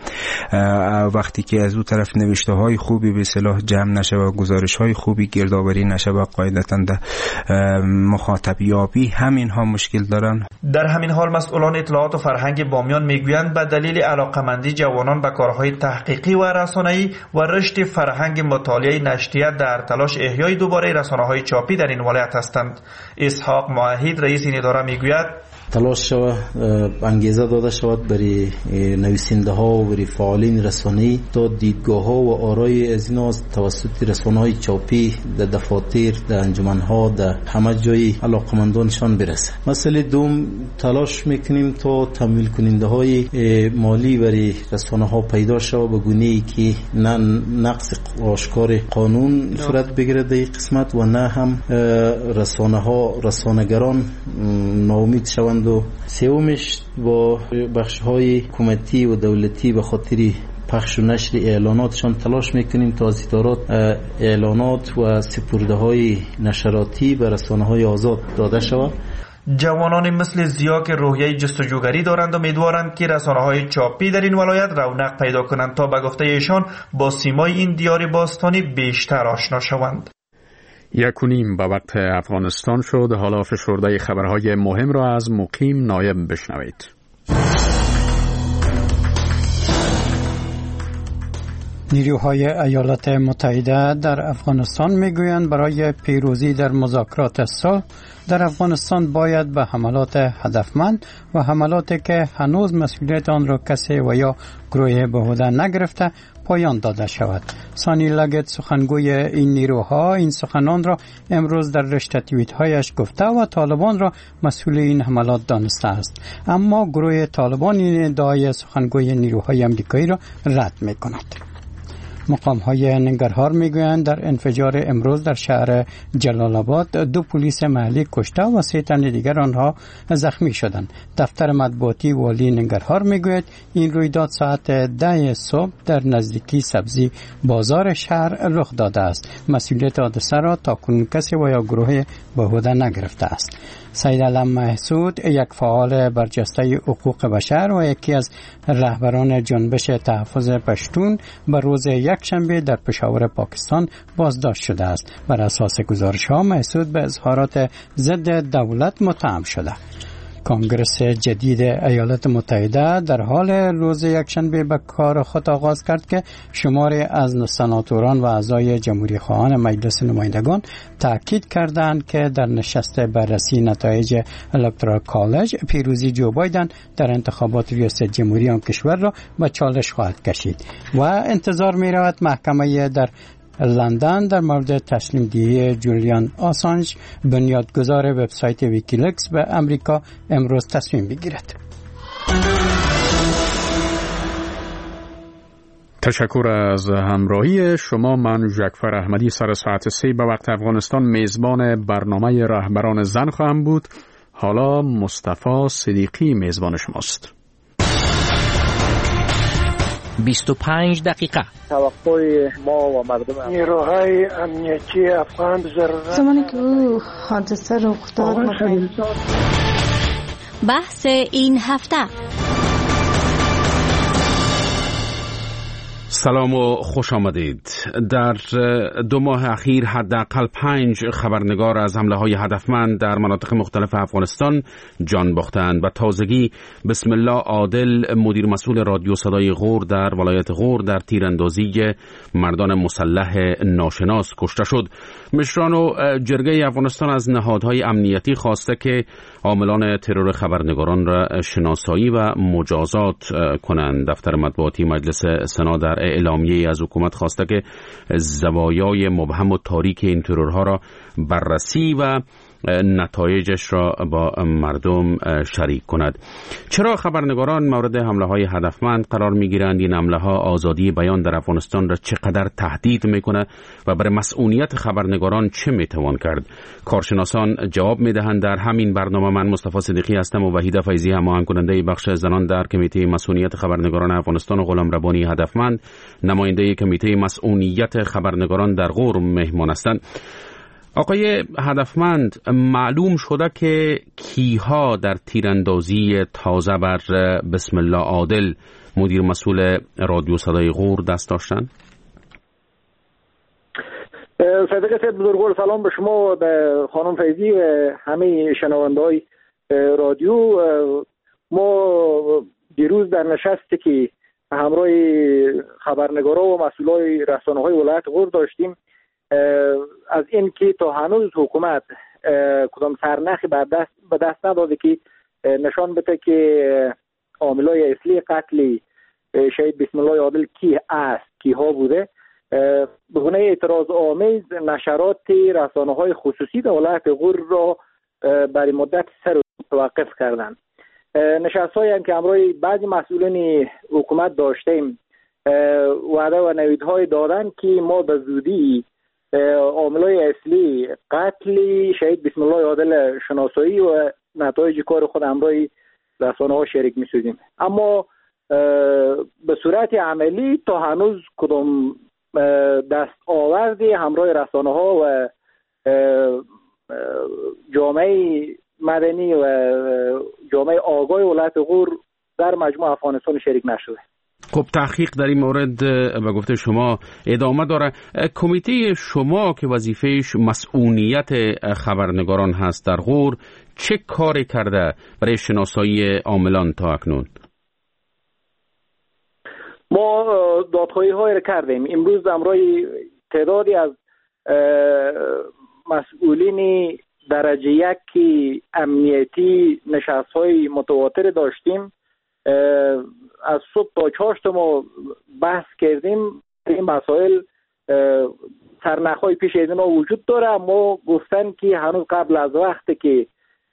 وقتی که از اون طرف نوشته های خوبی به اصطلاح جمع نشه و گزارش های خوبی گردآوری نشه، و قاعدتا در مخاطب یابی همین ها مشکل دارن. در همین حال مسئول مسئولان اطلاعات و فرهنگ بامیان میگویند به دلیل علاقمندی جوانان به کارهای تحقیقی و رسانه‌ای و رشد فرهنگ مطالعه نشریات در تلاش احیای دوباره رسانه‌های چاپی در این ولایت هستند. اسحاق موحد رئیس این اداره میگوید تلاش شود انگیزه داده شود برای نویسنده ها و برای فعالین رسانه‌ای تا دیدگاه ها و آرای از اینا از توسط رسانه های چاپی در دفاتر، در انجمن ها، در همه جای علاقمندانشان برسه. مسئله دوم تلاش میکنیم تا تمویل کننده های مالی برای رسانه ها پیدا شود به گونه‌ای که نه نقص آشکار قانون صورت بگیره در این قسمت و نه هم رسانه ها رسانه‌گران ناامید شوند. و سومش با بخش های حکومتی و دولتی به خاطر پخش و نشر اعلاناتشان تلاش میکنیم تا از ادارات اعلانات و سپرده های نشراتی به رسانه های آزاد داده شود. جوانان مثل زیا که روحیه جستجوگری دارند و امیدوارند که رسانه‌های چاپی در این ولایت رونق پیدا کنند تا به گفته ایشان با سیمای این دیار باستانی بیشتر آشنا شوند. یک و نیم به وقت افغانستان شد. حالا فشرده خبرهای مهم را از مقیم نایب بشنوید. نیروهای ایالات متحده در افغانستان میگویند برای پیروزی در مذاکرات صلح در افغانستان باید به حملات هدفمند و حملاتی که هنوز مسئولیت آن را کسی و یا گروه بیهوده نگرفته پایان داده شود. سانی لگت سخنگوی این نیروها این سخنان را امروز در رشته توییت هایش گفته و طالبان را مسئول این حملات دانسته است. اما گروه طالبان این ادعای سخنگوی نیروهای آمریکایی را رد می کند. مقام های ننگرهار میگویند در انفجار امروز در شهر جلال آباد دو پلیس محلی کشته و سه تن دیگر آنها زخمی شدند. دفتر مطبوعاتی والی ننگرهار میگوید این رویداد ساعت ده صبح در نزدیکی سبزی بازار شهر رخ داده است. مسئولیت حادثه را تاکنون کسی و یا گروه بیهوده نگرفته است. سید علم محسود یک فعال برجسته حقوق بشر و یکی از رهبران جنبش تحفظ پشتون به روز یکشنبه در پشاور پاکستان بازداشت شده است. بر اساس گزارش‌ها محسود به اظهارات ضد دولت متهم شده. کنگرس جدید ایالات متحده در حال روز یکشنبه به کار خود آغاز کرد که شماری از سناتوران و اعضای جمهوری خواهان مجلس نمایندگان تاکید کردند که در نشست بررسی نتایج الکترال کالج پیروزی جو بایدن در انتخابات ریاست جمهوری آن کشور را به چالش خواهد کشید و انتظار می رود محکمه در لندن در مورد تسلیم دهی جولیان آسانج بنیادگذار وبسایت ویکیلیکس به امریکا امروز تصمیم بگیرد. تشکر از همراهی شما. من جعفر احمدی سر ساعت سه به وقت افغانستان میزبان برنامه رهبران زن خواهم بود. حالا مصطفی صدیقی میزبان شماست. بیست و پنج دقیقه. توقع ما و مردم نیروهای امنیتی افغان ضرورت زمانی که او حادثه رخ داد بحث این هفته. سلام و خوش آمدید. در دو ماه اخیر حداقل پنج خبرنگار از حمله های هدفمند در مناطق مختلف افغانستان جان باختند و تازگی بسم الله عادل مدیر مسئول رادیو صدای غور در ولایت غور در تیراندازی مردان مسلح ناشناس کشته شد. مشران و جرگه افغانستان از نهادهای امنیتی خواسته که عاملان ترور خبرنگاران را شناسایی و مجازات کنند. دفتر مطبوعاتی مجلس سنا در اعلامیه از حکومت خواسته که زوایای مبهم و تاریک این ترورها را بررسی و نتایجش را با مردم شریک کند. چرا خبرنگاران مورد حمله های هدفمند قرار می گیرند؟ این حمله ها آزادی بیان در افغانستان را چقدر تهدید می کنه و برای مسئولیت خبرنگاران چه می توان کرد؟ کارشناسان جواب می دهند. در همین برنامه من مصطفی صدیقی هستم و وحیده فیضی هماهنگ کننده بخش زنان در کمیته مسئولیت خبرنگاران افغانستان و غلام ربانی هدفمند نماینده کمیته مسئولیت خبرنگاران در غور مهمان هستند. آقای هدفمند، معلوم شده که کیها در تیراندازی تازه بر بسم الله عادل مدیر مسئول رادیو صدای غور دست داشتند؟ صدیق سید بزرگوار، سلام به شما و به خانم فیضی و همه شنونده‌های رادیو. ما دیروز در نشستی که همراه خبرنگارا و مسئولای رسانه‌های ولایت غور داشتیم از این که تا هنوز حکومت کدام سرنخی به دست به دست نداده که نشان بده که عاملای اصلی قتل شهید بسم الله عادل کی است، کی ها بوده، به گونه اعتراض آمیز نشرات رسانه‌های خصوصی در ولایت غور را برای مدت سر توقف کردند. نشست‌هایی هم که همراه بعضی مسئولین حکومت داشتیم وعده و نویدهای دادن که ما به زودی عاملای اصلی قتل شهید بسم الله عادل شناسایی و نتایج کار خود همراه رسانه‌ها شریک می‌شدیم، اما به صورت عملی تا هنوز کدام دست آوردی همراه رسانه‌ها و جامعه مدنی و جامعه آگاه ولایت غور در مجموع افغانستان شریک نشده. خب تحقیق در این مورد به گفته شما ادامه داره. کمیته شما که وظیفهش مسئولیت خبرنگاران هست در غور چه کاری کرده برای شناسایی عاملان تا اکنون؟ ما دادخواهی های را کردیم. امروز همراه تعدادی از مسئولین درجه یک امنیتی نشست های متواتر داشتیم. از صبح تا چهار ما بحث کردیم. این مسائل سرنخ‌های پیش از ما وجود داره، اما گفتن که هنوز قبل از وقتی که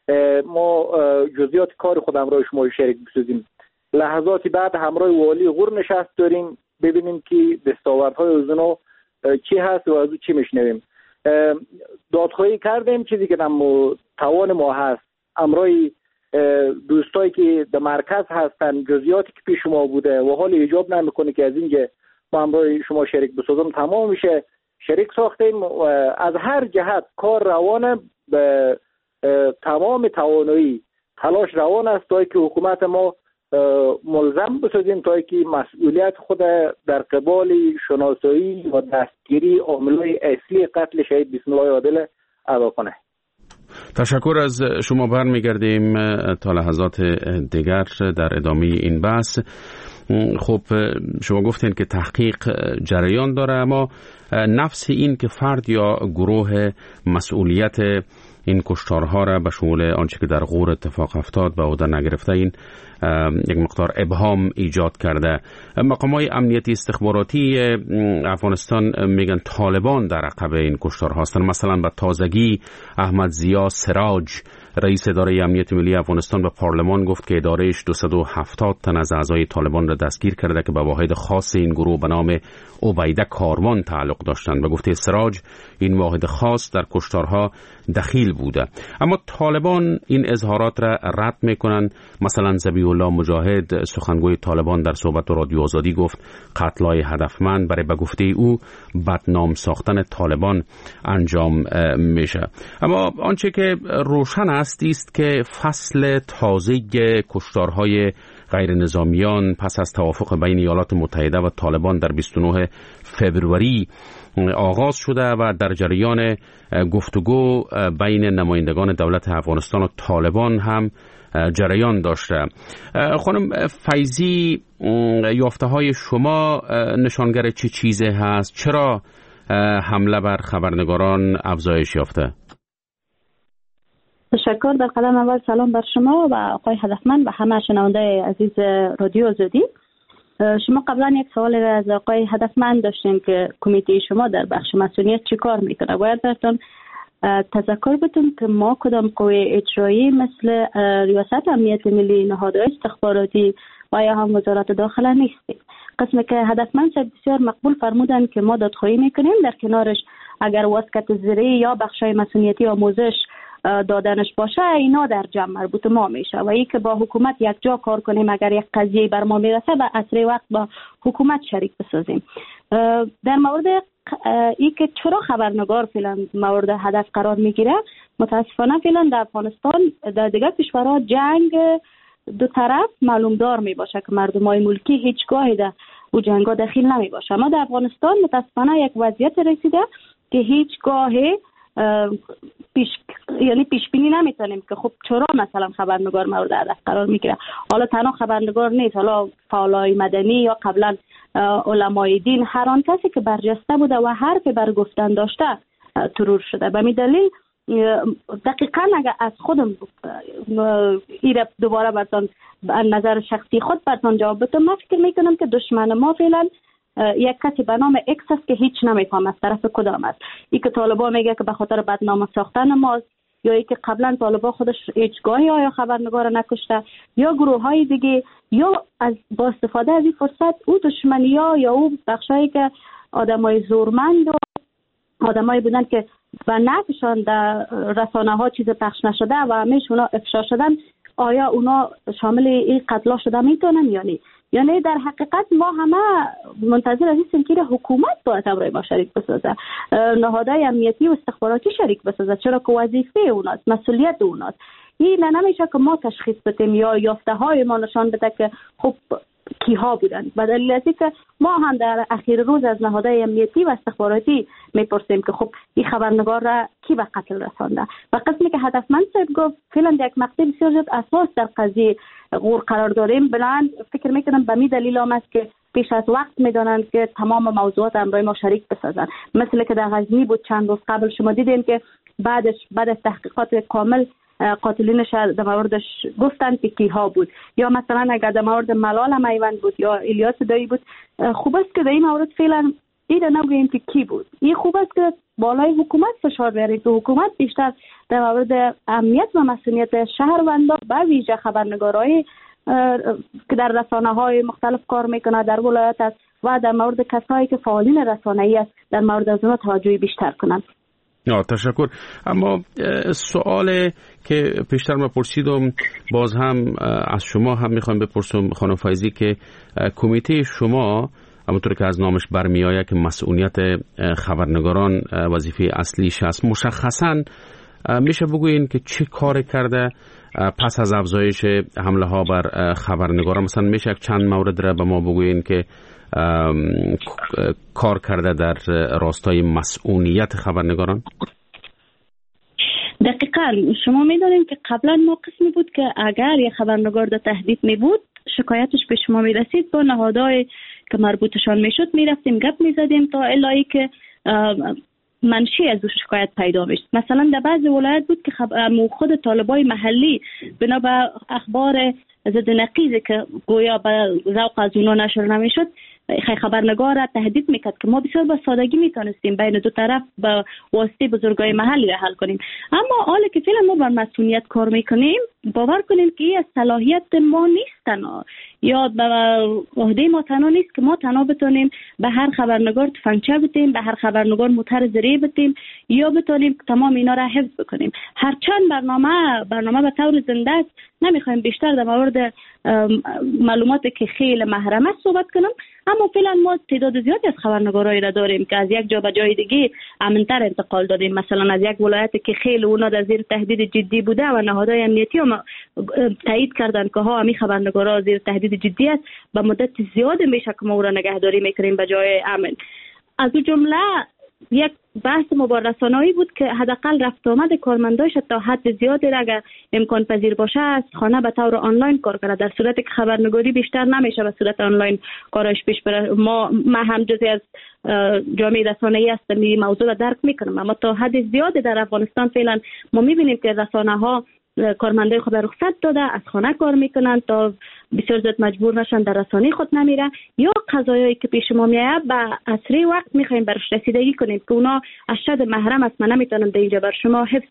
ما جزئیات کار خود همراه شما شریک بسازیم. لحظاتی بعد همراه والی غور نشست داریم ببینیم که دستاوردهای از اونا چی هست و از او چی میشنویم. دادخواهی کردیم چیزی که در توان ما هست همراه دوستایی که در مرکز هستن جزئیاتی که پیش ما بوده و حال ایجاب نمیکنه که از اینجا ما همراه شما شریک بسازم تمام میشه شریک ساختیم و از هر جهت کار روانه به تمام توانایی تلاش روان است تا که حکومت ما ملزم بسازیم تا که مسئولیت خود در قبال شناسایی و دستگیری عاملای اصلی قتل شهید بسم الله عادل ادا کنه. تشکر از شما. برمیگردیم تا لحظات دیگر در ادامه این بحث. خب شما گفتین که تحقیق جریان داره، اما نفس این که فرد یا گروه مسئولیت این کشتارها را به شمول آنچه که در غور اتفاق افتاد به عهده نگرفته، این یک مقدار ابهام ایجاد کرده. مقامات امنیتی استخباراتی افغانستان میگن طالبان در عقب این کشتارها هستند. مثلا به تازگی احمد ضیا سراج رئیس اداره امنیت ملی افغانستان به پارلمان گفت که ادارهش دویست و هفتاد تن از اعضای طالبان را دستگیر کرده که به واحد خاص این گروه به نام عبیده کاروان تعلق داشتند. به گفته سراج این واحد خاص در کشتارها دخیل بوده، اما طالبان این اظهارات را رد میکنند. مثلا ذبیح الله مجاهد سخنگوی طالبان در صحبت رادیو آزادی گفت قتل‌های هدفمند برای به گفته او بدنام ساختن طالبان انجام میشه. اما آنچه که روشن است است که فصل تازه کشتارهای غیر نظامیان پس از توافق بین ایالات متحده و طالبان در بیست و نه فوریه آغاز شده و در جریان گفتگو بین نمایندگان دولت افغانستان و طالبان هم جریان داشته. خانم فیضی، یافته های شما نشانگر چه چیزی هست؟ چرا حمله بر خبرنگاران افزایش یافته؟ تشکر. در قدم اول سلام بر شما و آقای هدفمند و همه شنونده عزیز رادیو آزادی. شما قبلا یک سوال از آقای هدفمند داشتین که کمیته شما در بخش مسئولیت چی کار میکنه. باید براتون تذکر بدم که ما کدام قوه اجرایی مثل ریاست امنیت ملی، نهادهای استخباراتی و یا هم وزارت داخله نیستیم. قسمی که هدفمند بسیار مقبول فرمودن که ما دادخواهی میکنیم، در کنارش اگر واسکت زیری یا بخشای مسئولیتی آموزش دادنش باشه اینا در جمع مربوط ما میشه و ای که با حکومت یک جا کار کنیم اگر یک قضیه بر ما میرسه به اسرع وقت با حکومت شریک بسازیم. در مورد ای که چرا خبرنگار فعلا مورد هدف قرار میگیره، متاسفانه فعلا در افغانستان در دیگر کشورها جنگ دو طرف معلوم دار می باشه که مردمای ملکی هیچگاهی در او جنگا دخیل نمی باشه. اما در افغانستان متاسفانه یک وضعیت رسیده که هیچگاهی پیش یعنی پیش بینی نمیتونیم که خب چرا مثلا خبرنگار مورد هدف قرار میگیره. حالا تنها خبرنگار نیست، حالا فعالای مدنی یا قبلا علمای دین، هر آن کسی که برجسته بوده و حرف بر گفتن داشته ترور شده. به همین دلیل دقیقاً اگر از خودم ایره دوباره برتان نظر شخصی خود برتان جواب بدم، من فکر میکنم که دشمن ما فعلا یک کسی به نام اکس است که هیچ نمیفهم از طرف کدام است. ای که طالبان میگه که به خاطر بدنام ساختن ماست، یا ای که قبلا طالبان خودش هیچگاهی آیا خبرنگار نکشته، یا گروه های دیگه، یا از با استفاده از این فرصت او دشمنی ها یا او بخشایی که آدمای زورمند و آدمایی بودن که و نفشان در رسانه ها چیز پخش نشده و همیش اونا افشا شدن، آیا اونا شامل این قتلا شده میتونن یا نه؟ یعنی در حقیقت ما همه منتظر از این که حکومت باید برای ما شریک بسازه، نهادهای امنیتی و استخباراتی شریک بسازه، چرا که وظیفه اوناست، مسئولیت اوناست. این نمیشه که ما تشخیص بدیم یا یافته های ما نشان بده که خب کیها بودن. به دلیل از اینکه ما هم در اخیر روز از نهادهای امنیتی و استخباراتی میپرسیم که خب این خبرنگار را کی به قتل رسانده. و قسمی که هدفمند صاحب گفت فعلا یک مقطع بسیار زیاد اساس در قضیه غور قرار داریم، بلند فکر میکنم به می دلیل هم است که پیش از وقت میدانند که تمام موضوعات امرای ما شریک بسازن. مثل که در غزنی بود چند روز قبل شما دیدین که بعدش بعد از تحقیقات کامل قاتلینش در موردش گفتن که کیها بود، یا مثلا اگر در مورد ملال میوند بود یا الیاس دایی بود، خوب است که در این مورد فعلا ایده نبگیم که کی بود. این خوب است که بالای حکومت فشار بیارید که حکومت بیشتر در مورد امنیت و مسئولیت شهروندان و ویژه خبرنگارای که در رسانه های مختلف کار میکنه در ولایت است و در مورد کسایی که فعالین رسانه‌ای است در مورد از اونها توجه بیشتر کنند. یا تشکر. اما سوال که پیشتر ما پرسیدم باز هم از شما هم میخوام بپرسم خانم فایزی که کمیته شما همونطور که از نامش برمیآید که مسئولیت خبرنگاران وظیفه اصلیش است، مشخصاً میشه بگوین که چه کار کرده پس از افزایش حمله ها بر خبرنگاران؟ مثلا میشه چند مورد را به ما بگوین که کار کرده در راستای مسئولیت خبرنگاران؟ دقیقاً شما میدونید که قبلا ما قسمی بود که اگر یک خبرنگار در تهدید می بود شکایتش به شما می رسید، با نهادهای که مربوطشان می شد می رفتیم گپ می زدیم تا الهی که منشی از شکایت پیدا میشد. مثلا در بعض ولایت بود که خود طالبای محلی بنا به اخبار ضد نقیزی که گویا به ذوق از اونا نشر نمیشد خبرنگار را تهدید میکرد که ما بسیار با سادگی میتونستیم بین دو طرف با واسطه بزرگای محلی را حل کنیم. اما حالا که فعلا ما بر مسئولیت کار میکنیم، باور کنیم که این صلاحیت ما نیست تنها، یا به عهده ما تنها نیست که ما تنها بتونیم به هر خبرنگار تفنگچه بدیم، به هر خبرنگار موتر زری بدیم یا بتونیم تمام اینا را حفظ بکنیم. هرچند برنامه برنامه به طور زنده است، نمیخوایم بیشتر در مورد معلوماتی که خیلی محرمه صحبت کنم، اما فعلا ما تعداد زیادی از خبرنگارایی را داریم که از یک جا به جای دیگه امن‌تر انتقال دادیم. مثلا از یک ولایتی که خیلی اونا در زیر تهدید جدی بوده و نهادهای امنیتی هم تایید کردن که ها همین خبرنگارا زیر تهدید جدی است، به مدت زیاد میشه که ما او را نگهداری میکنیم به جای امن. از اون جمله یک بحث مبارزانه‌ای بود که حداقل رفت آمد کارمندایش تا حد زیادی را اگر امکان پذیر باشه از خانه به طور آنلاین کار کنه، در صورتی که خبرنگاری بیشتر نمیشه به صورت آنلاین کارش پیش بره. ما ما هم جزئی از جامعه رسانه‌ای هستم، این موضوع را درک میکنم، اما تا حد زیادی در افغانستان فعلا ما میبینیم که رسانه‌ها کارمندای خود رخصت داده از خانه کار میکنن تا بسیار زیاد مجبور نشن در رسانه خود نمیره، یا قضایایی که پیش ما میاد به اسرع وقت میخوایم برش رسیدگی کنیم که اونا اشد محرم است، من نمیتونم در اینجا بر شما حفظ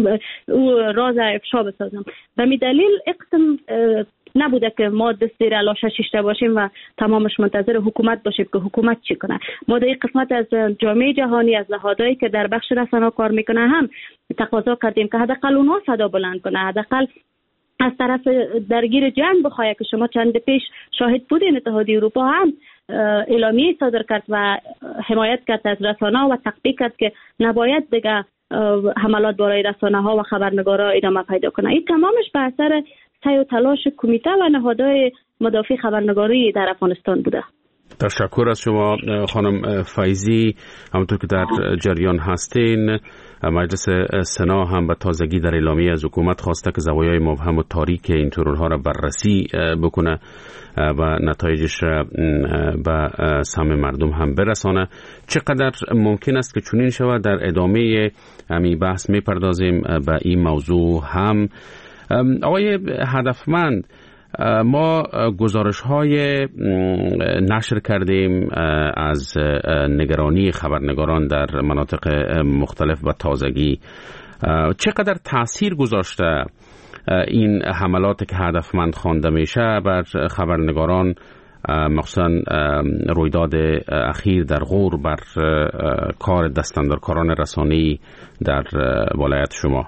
او راز افشا بسازم. به می دلیل اقسم نبوده که ما دستی را لاشه شیشته باشیم و تمامش منتظر حکومت باشیم که حکومت چی کنه. ما در این قسمت از جامعه جهانی، از نهادهایی که در بخش رسانه کار میکنه هم تقاضا کردیم که حداقل اونها صدا بلند کنه، حداقل از طرف درگیر جنگ بخواه که شما چند پیش شاهد بودین اتحادیه اروپا هم اعلامیه صادر کرد و حمایت کرد از رسانه و تقبیح کرد که نباید دیگه حملات برای رسانه ها و خبرنگارا ادامه پیدا کنه. این تمامش به اثر سعی و تلاش کمیته و نهادهای مدافع خبرنگاری در افغانستان بوده. تشکر از شما خانم فیضی. همونطور که در جریان هستین، مجلس سنا هم به تازگی در اعلامیه از حکومت خواسته که زوایای مبهم و تاریک این ترورها را بررسی بکنه و نتایجش به سهم مردم هم برسانه. چقدر ممکن است که چنین شود؟ در ادامه همین بحث میپردازیم به این موضوع هم. آقای هدفمند، ما گزارش های نشر کردیم از نگرانی خبرنگاران در مناطق مختلف و تازگی. چقدر تأثیر گذاشته این حملات که هدفمند خوانده میشه بر خبرنگاران، مخصوصا رویداد اخیر در غور، بر کار دستاندرکاران رسانه‌ای در ولایت شما؟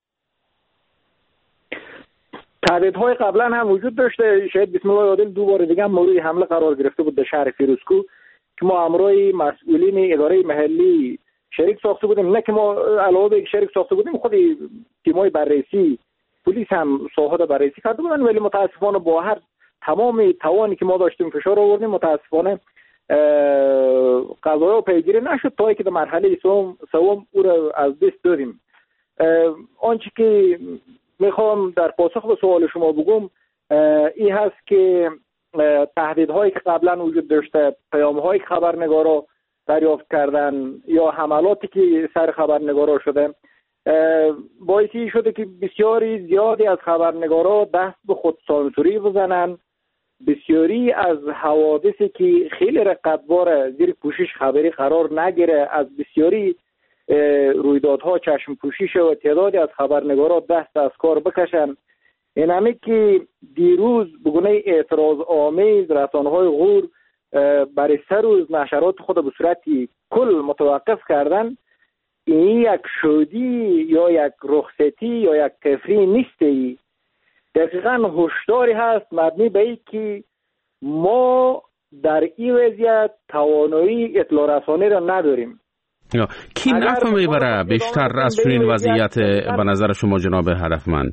تهدیدهای قبلا هم وجود داشته. شاید بسم الله عادل دو بار دیگه مورد حمله قرار گرفته بود در شهر فیروزکو که ما امروی مسئولین اداره محلی شریک ساخته بودیم. نه که ما علاوه بر شریک ساخته بودیم، خود تیمای بررسی پلیس هم ساحات بررسی کرده بودن، ولی متاسفانه با هر تمام توانی که ما داشتیم فشار آوردیم، متاسفانه قضایا پیگیری نشد تا اینکه در مرحله سوم سوم او را از دست دادیم. آنچه که میخوام در پاسخ به سوال شما بگم این هست که تهدیدهایی که قبلا وجود داشته، پیام‌هایی که خبرنگارا دریافت کردن یا حملاتی که سر خبرنگارا شده، باعثی شده که بسیاری زیادی از خبرنگارا دست به خودسانسوری بزنن. بسیاری از حوادثی که خیلی رقتبار زیر پوشش خبری قرار نگیره، از بسیاری رویدادها چشم پوشی شد و تعدادی از خبرنگارا دست از کار بکشن. این همی که دیروز بگونه اعتراض آمیز رسانه‌های غور برای سه روز نشرات خود به صورتی کل متوقف کردن، این یک شودی یا یک رخصتی یا یک تفریح نیستی. دقیقاً هشداری هست مبنی به این که ما در این وضعیت توانایی اطلاع رسانی را نداریم. کی نفع میبره بیشتر از چنین وضعیت به نظر شما جناب هدفمند؟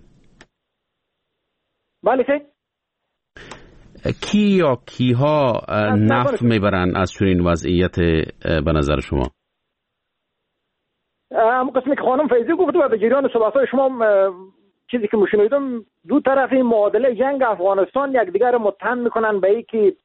بله خیلی کی یا کیها نفع میبرن از چنین وضعیت به نظر شما؟ هم قسمی که خانم فیضی گفت و به جریان صحبت‌های شما چیزی که مشاهدم، دو طرف این معادله جنگ افغانستان یکدیگر رو متهم میکنن به اینکه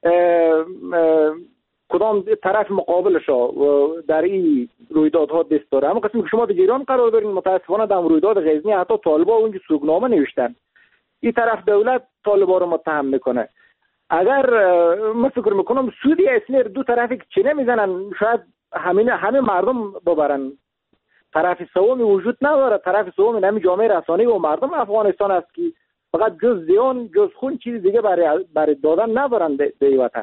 کدام طرف مقابلش در این رویدادها دست داره. اما قسمی که شما در جریان قرار دارین، متاسفانه در رویداد غزنی حتی طالبا اونجا سوگنامه نوشتن. این طرف دولت طالبا رو متهم میکنه. اگر من فکر میکنم سودی اصلی دو طرفی که چه نمیزنن، شاید همین همه مردم ببرن. طرف سومی وجود نداره. طرف سومی همین جامعه رسانه‌ای و مردم افغانستان است که فقط جز زیان جز خون چیز دیگه برای برای دادن ندارن به وطن.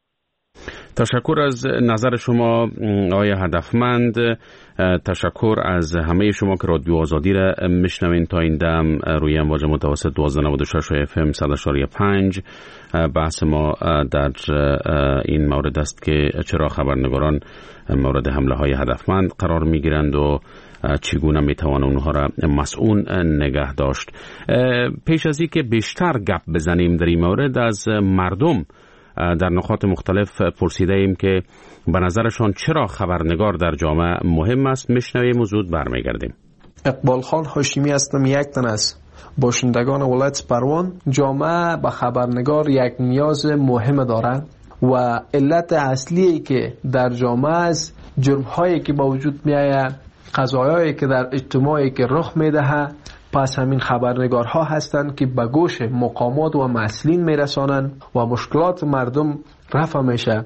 تشکر از نظر شما آقای هدفمند. تشکر از همه شما که رادیو آزادی را میشنوین. تا این دم روی امواج متوسط دوازده نود و شش اف ام صد و شش و پنج بحث ما در این مورد است که چرا خبرنگاران مورد حمله های هدفمند قرار میگیرند و چگونه میتوان اونها را مسئول نگه داشت. پیش از اینکه بیشتر گپ بزنیم در این مورد، از مردم در نقاط مختلف پرسیده ایم که به نظرشان چرا خبرنگار در جامعه مهم است. میشنویم و زود برمیگردیم. اقبال خان هاشمی هستم، یک تن از باشندگان ولایت پروان. جامعه به خبرنگار یک نیاز مهم دارد و علت اصلی که در جامعه است جرم هایی که با وجود می آید، قضایایی که در اجتماعی که رخ می دهد، پس همین خبرنگارها هستند که به گوش مقامات و مسئولین میرسانند و مشکلات مردم رفع میشه.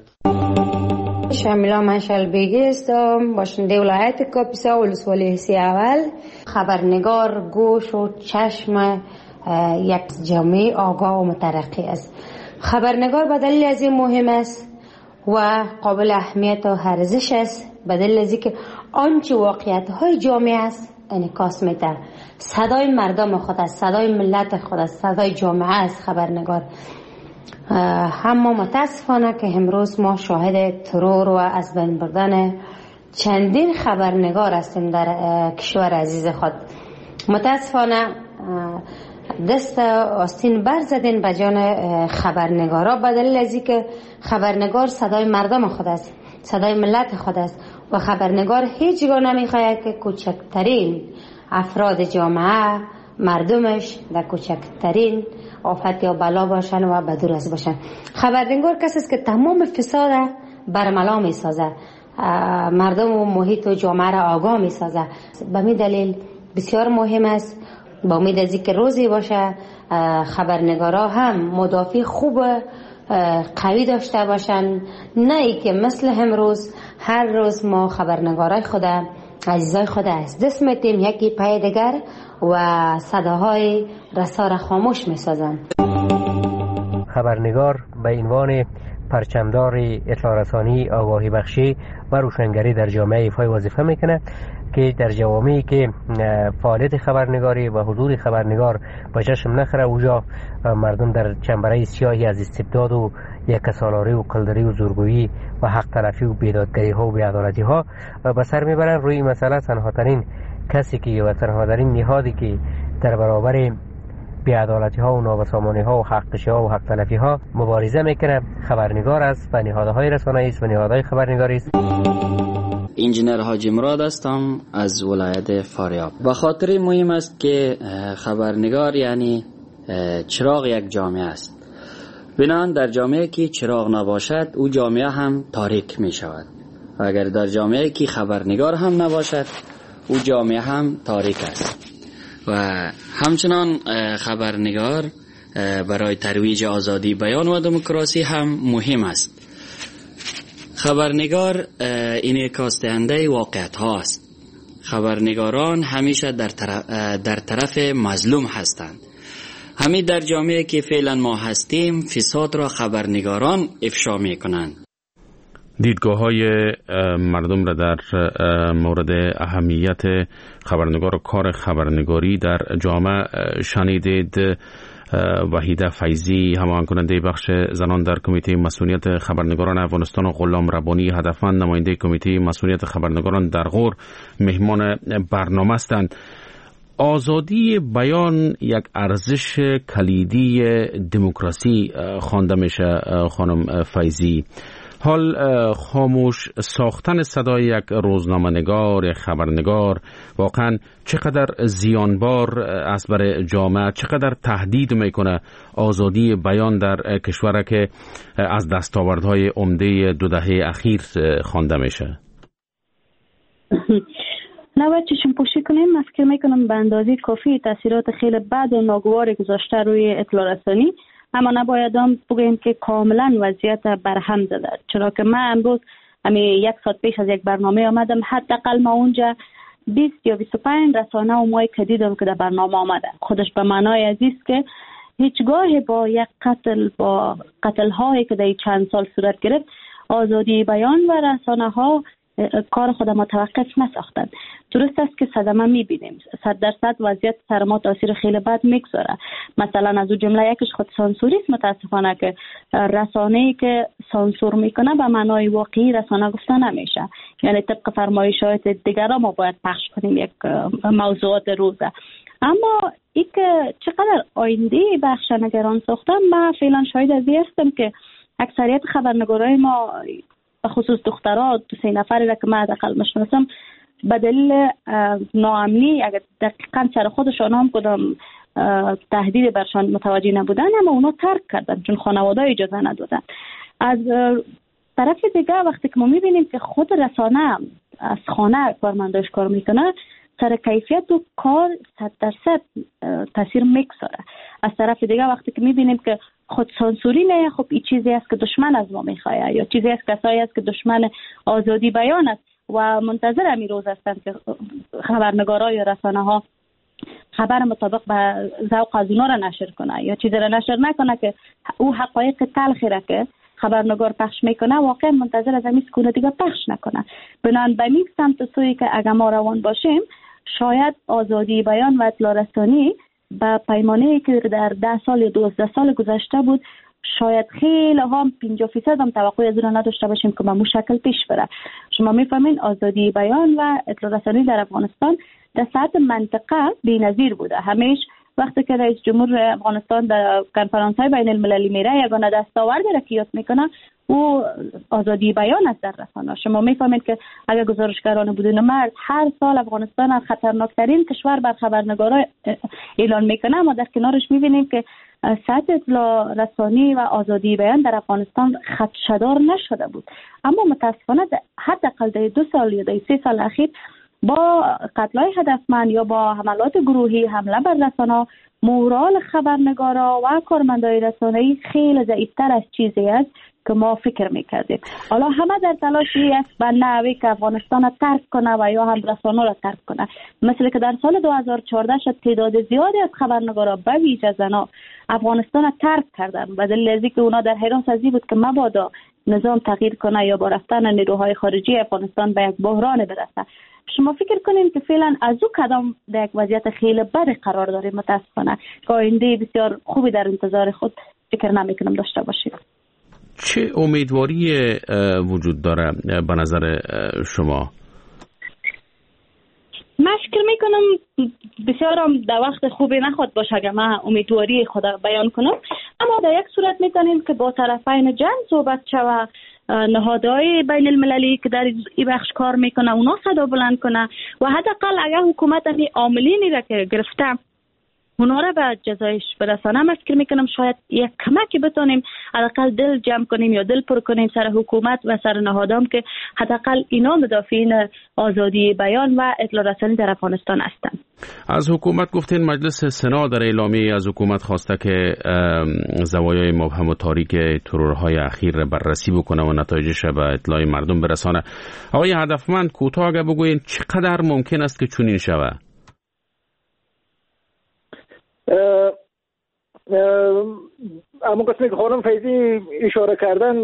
شامیلا منشل بیگی هستم، باشنده ولایت کاپیسا ولسوالی حسی اول. خبرنگار گوش و چشم یک جامعه آگاه و مترقی است. خبرنگار به دلیل از این مهم است و قابل اهمیت و ارزش است، به دلیل از اینکه آنچه واقعیت های جامعه است انعکاس میده. صدای مردم خود است، صدای ملت خود است، صدای جامعه است خبرنگار. اما متاسفانه که امروز ما شاهد ترور و از بین بردن چندین خبرنگار هستیم در کشور عزیز خود. متاسفانه دست آستین بر زدین به جان خبرنگارا، به دلیل از اینکه خبرنگار صدای مردم خود است، صدای ملت خود است و خبرنگار هیچگاه نمیخواهد که کوچکترین افراد جامعه، مردمش در کوچکترین آفت یا بلا باشن و بدور از باشن. خبرنگار کسی است که تمام فساد برملا می سازه، مردم و محیط و جامعه را آگاه می سازه. به می دلیل بسیار مهم است، با امید از اینکه روزی باشه خبرنگارا هم مدافع خوب قوی داشته باشن، نه ای که مثل امروز هر روز ما خبرنگارای خود عزیزای خود از دست میتیم یکی پای دیگر و صداهای رسا را خاموش میسازن. خبرنگار به عنوان پرچمدار اطلاع رسانی، آگاهی بخشی و روشنگری در جامعه ایفای وظیفه میکنه که در جوامعی که فعالیت خبرنگاری و حضور خبرنگار با چشم نخره، اوجا مردم در چنبره سیاهی از استبداد و یکسالاری و کلدری و زورگویی و حق تلفی و بیدادگری ها و بیعدالتی ها به سر میبرن. روی مسئله تنها ترین کسی که و تنها ترین نهادی که در برابر بیعدالتی ها و نابسامانی ها و حقشی ها و حق تلفی ها مبارزه میکنه خبرنگار است و نهادهای رسانه‌ای است و نهادهای خبرنگاری است. انجینر حاجی مراد هستم از ولایت فاریاب. به خاطر مهم است که خبرنگار یعنی چراغ یک جامعه است. بنان در جامعه که چراغ نباشد او جامعه هم تاریک می شود. اگر در جامعه که خبرنگار هم نباشد او جامعه هم تاریک است. و همچنان خبرنگار برای ترویج آزادی بیان و دموکراسی هم مهم است. خبرنگار انعکاس دهنده واقعیت ها است. خبرنگاران همیشه در طرف, در طرف مظلوم هستند. همین در جامعه که فعلا ما هستیم فساد را خبرنگاران افشا می کنند. دیدگاه های مردم را در مورد اهمیت خبرنگار و کار خبرنگاری در جامعه شنیدید. وحیده فیضی، هماهنگ کننده بخش زنان در کمیته مسئولیت خبرنگاران افغانستان و غلام ربانی هدفمند، نماینده کمیته مسئولیت خبرنگاران در غور، مهمان برنامه هستند. آزادی بیان یک ارزش کلیدی دموکراسی خوانده میشه خانم فیضی. حال خاموش ساختن صدای یک روزنامه‌نگار، یک خبرنگار واقعا چقدر زیانبار است برای جامعه، چقدر تهدید میکنه آزادی بیان در کشور که از دستاوردهای عمده دو دهه اخیر خوانده میشه؟ نباید چشم پوشی کنیم. من فکر میکنم به اندازه کافی تاثیرات خیلی بد و ناگوار گذاشته روی اطلاع رسانی، اما نباید هم بگوییم که کاملا وضعیت برهم زده. چرا که من امروز همین یک ساعت پیش از یک برنامه آمدم، حداقل ما اونجا بیست یا بیست و پنج رسانه و مایی که دیدم که در برنامه آمده. خودش به معنای عزیز که هیچگاه با یک قتل با قتل هایی که در چند سال صورت گرفت آزادی بیان و رسانه ها کار خود متوقف نساختند. درست است که صدمه میبینیم، صد درصد وضعیت سر ما تاثیر خیلی بد میگذاره. مثلا از اون جمله یکش خود سانسوری است. متاسفانه که رسانه‌ای که سانسور میکنه به معنای واقعی رسانه گفته نمیشه، یعنی طبق فرمایشات دیگران ما باید پخش کنیم یک موضوعات روزه. اما ای که چقدر آینده بخش نگران ساختم، من فعلا شاهد از این هستم که اکثریت خبرنگارای ما خصوص دخترها دو سه نفری را که من حداقل میشناسم به دلیل ناامنی اگر دقیقاً سر خودشان هم کدام تهدید برشان متوجه نبودن، اما اونا ترک کردن چون خانواده اجازه ندادن. از طرف دیگه وقتی که ما میبینیم که خود رسانه از خانه کارمنداش کار میکنه، سر کیفیت و کار صد درصد تاثیر میگذاره. از طرف دیگه وقتی که میبینیم که خود سانسوری نه، خب این چیزی است که دشمن از ما میخواه یا چیزی است کسایی است که دشمن آزادی بیان است و منتظر همین روز هستند که خبرنگارا یا رسانه ها خبر مطابق به ذوق از اونا را نشر کنه یا چیزی را نشر نکنه که او حقایق تلخی را که خبرنگار پخش میکنه واقعا منتظر از همین سکونه دیگه پخش نکنه. بنان به این سمت سوی که اگر ما روان باشیم، شاید آزادی بیان و اطلاع رسانی با پیمانه‌ای که در ده سال یا دوازده سال گذشته بود، شاید خیلی هم پنجاه فیصد هم توقع از اون نداشته باشیم که به مو شکل پیش بره. شما میفهمین آزادی بیان و اطلاع رسانی در افغانستان در سطح منطقه بی‌نظیر بوده. همیشه وقتی که رئیس جمهور افغانستان در کنفرانس های بین المللی میره یگانه دستاورد را که یاد میکنه او آزادی بیان است در رسانه. شما میفهمید که اگر گزارشگران بدون مرز هر سال افغانستان خطرناکترین کشور بر خبرنگارا اعلان میکنه، اما در کنارش میبینیم که سطح اطلاع رسانی و آزادی بیان در افغانستان خدشه‌دار نشده بود. اما متاسفانه حداقل در دو سال یا در سه سال اخیر با قتل‌های هدفمند یا با حملات گروهی حمله بر رسانه، مورال خبرنگارا و کارمندای رسانه‌ای خیلی ضعیف‌تر از چیزی است که ما فکر میکردیم. حالا همه در تلاشی است به نحوی که افغانستان را ترک کنه و یا هم رسانه را ترک کنه. مثل که در سال دو هزار و چهارده شد تعداد زیادی از خبرنگارا به ویژه زنان افغانستان را ترک کردن به دلیل از اینکه اونا در حراس از این بود که مبادا نظام تغییر کنه یا با رفتن نیروهای خارجی افغانستان به یک بحران برسه. شما فکر کنین که فعلا از او کدام در یک وضعیت خیلی بد قرار داریم. متاسفانه که آینده بسیار خوبی در انتظار خود فکر نمیکنم داشته باشیم. چه امیدواری وجود داره به نظر شما؟ من فکر میکنم بسیار هم در وقت خوبی نخواد باشه که من امیدواری خود بیان کنم، اما در یک صورت میتونیم که با طرفین جنگ صحبت شود، نهادهای بین المللی که در این بخش کار میکنه اونا صدا بلند کنه و حداقل اگر حکومت همی عاملینی را که گرفته اونا را به جزایش برسانه، من فکر میکنم شاید یک کمکی بتونیم حداقل دل جمع کنیم یا دل پر کنیم سر حکومت و سر نهادام که حداقل اینا مدافعین آزادی بیان و اطلاع رسانی در افغانستان هستند. از حکومت گفتین مجلس سنا در اعلامیه از حکومت خواسته که زوایای مبهم و تاریک ترورهای اخیر بررسی بکنه و نتایجش به اطلاع مردم برسانه. آقای هدفمند کوتاه اگه بگوین چقدر ممکن است که چنین شود؟ اما قسمی که خانم فیضی اشاره کردن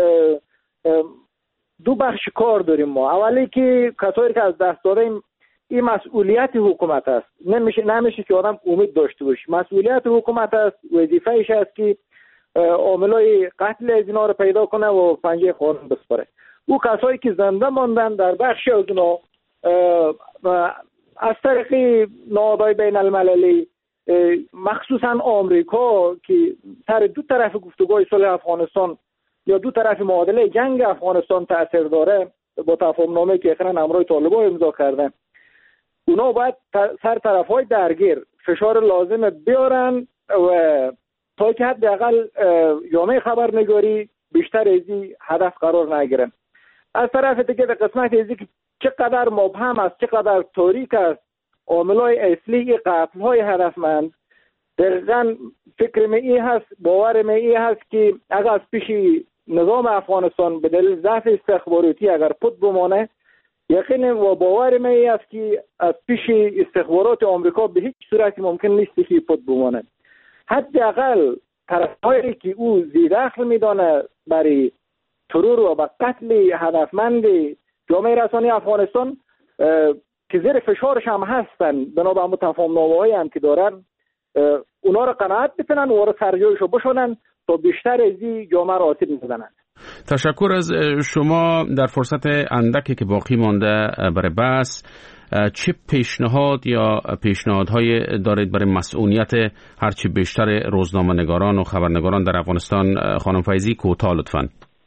دو بخش کار داریم ما. اولی که کسایی که از دست دادیم این مسئولیت حکومت است، نمیشه نمیشه که آدم امید داشته باشه. مسئولیت حکومت است، وظیفه‌اش است که عاملای قتل از اینا رو پیدا کنه و پنجه قانون بسپاره. او کسایی که زنده ماندن در بخش از اونا از طریق نهادهای بین المللی مخصوصا آمریکا که سر دو طرف گفتگوهای صلح افغانستان یا دو طرف معادله جنگ افغانستان تأثیر داره با تفاهم نامه‌ای که اخیراً همراه طالبان امضا کردن، اونا باید سر طرف‌های درگیر فشار لازم بیارن و تا که حداقل جامعه خبرنگاری بیشتر از این هدف قرار نگیرن. از طرف دیگه در قسمت از که چقدر مبهم است، چقدر تاریک است عاملای اصلی قتل‌های هدفمند، دقیقاً فکر می ای هست، باور می ای هست که اگر از پیش نظام افغانستان به دلیل ضعف استخباراتی اگر پد بمانه، یقین و باور می ای است که از پیش استخبارات آمریکا به هیچ صورت ممکن نیست که پد بمانه. حداقل طرف‌هایی که او ذی‌دخل می‌دانه برای ترور و به قتل هدفمند جامعه رسانی افغانستان که زیر فشارش هم هستن بنابر متفاهم‌نامه‌هایی هم که دارن، اونا رو قناعت بکنن و رو سرجایشو بشونن تا بیشتر از این جامعه را آسیب نزنن. تشکر از شما. در فرصت اندکی که باقی مانده برای بحث، چه پیشنهاد یا پیشنهادهای دارید برای مسئولیت هرچی بیشتر روزنامه‌نگاران و خبرنگاران در افغانستان؟ خانم فیضی کوتاه لطفاً.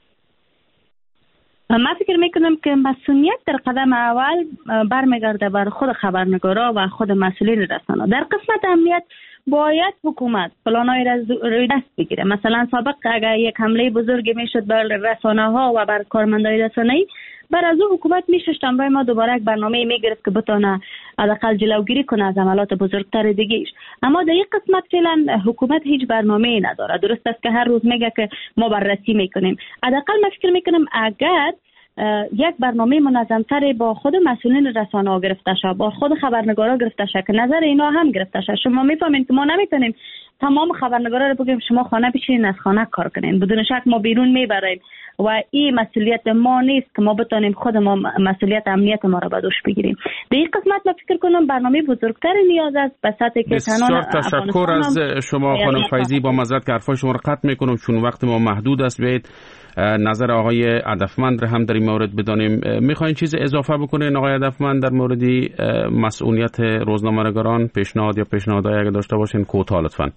من فکر میکنم که مسئولیت در قدم اول برمیگرده بر خود خبرنگارا و خود مسئولین رسانه. در قسمت امنیت باید حکومت پلان‌های را روی دست بگیره. مثلا سابق اگر یک حمله بزرگی میشد بر رسانه ها و بر کارمندای رسانه‌ای، بر از او حکومت میشش همراه ما دوباره یک برنامه میگرفت که بتونه حداقل جلوگیری کنه از عملات بزرگتر دیگه‌اش. اما در یک قسمت فعلا حکومت هیچ برنامه‌ای نداره. درست است که هر روز میگه که ما بررسی میکنیم. حداقل من فکر میکنم اگر یک برنامه منظم‌تری با خود مسئولین رسانه‌ها گرفته شه، با خود خبرنگارا گرفته شه که نظر اینا هم گرفته شه. شما میفهمید که ما نمیتونیم تمام خبرنگارا رو بگیم شما خانه بشینین از خانه کار کنین. بدون شک ما بیرون میبریم و این مسئولیت ما نیست که ما بتونیم خود ما مسئولیت امنیت ما رو به دوش بگیریم. در این قسمت من فکر کنم برنامه بزرگتری نیاز است به سطحی که تنها. تشکر از شما خانم فیضی. با معذرت که حرفای شما رو قطع میکنم چون وقت ما محدود است. بیایید نظر آقای هدفمند را هم در این مورد بدانیم. میخواین چیز اضافه بکنین آقای هدفمند در مورد مسئولیت روزنامه‌نگاران؟ پیشنهاد یا پیشنهادایی اگه داشته باشین کوتاه لطفاً.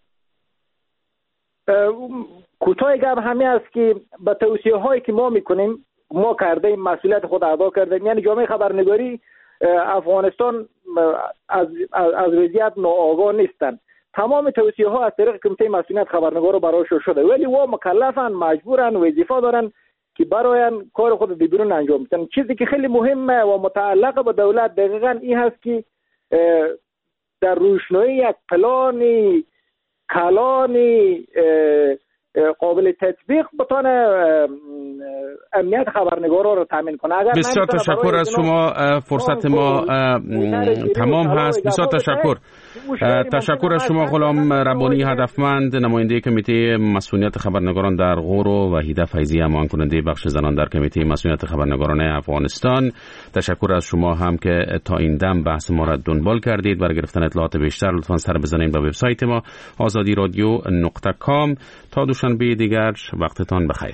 کوتاه گپ همین است که به توصیه هایی که ما میکنیم ما کرده مسئولیت خود ادا کردیم. یعنی جامعه خبرنگاری افغانستان از از وضعیت ناآگاه نیستن. تمام توصیه ها از طریق کمیته مسئولیت خبرنگار براشون شده، ولی و مکلفن، مجبورن، وظیفه دارن که برای کار خود بیرون انجام بدن. چیزی که خیلی مهمه و متعلق به دولت دقیقاً این هست که در روشنایی یک پلانی کلانی قابل تطبیق بتونه امنیت خبرنگارا رو تامین کنه. اگر بسیار تشکر از شما. فرصت ما تمام هست. بسیار تشکر. تشکر از شما غلام ربانی هدفمند، نماینده کمیته مسئولیت خبرنگاران در غورو، و هیده فیضی، معاون کننده بخش زنان در کمیته مسئولیت خبرنگاران افغانستان. تشکر از شما هم که تا این دم بحث ما را دنبال کردید. برای گرفتن اطلاعات بیشتر لطفاً سر بزنید به وبسایت ما آزادی رادیو نقطه کام. تا دوشنبه دیگر وقتتان بخیر.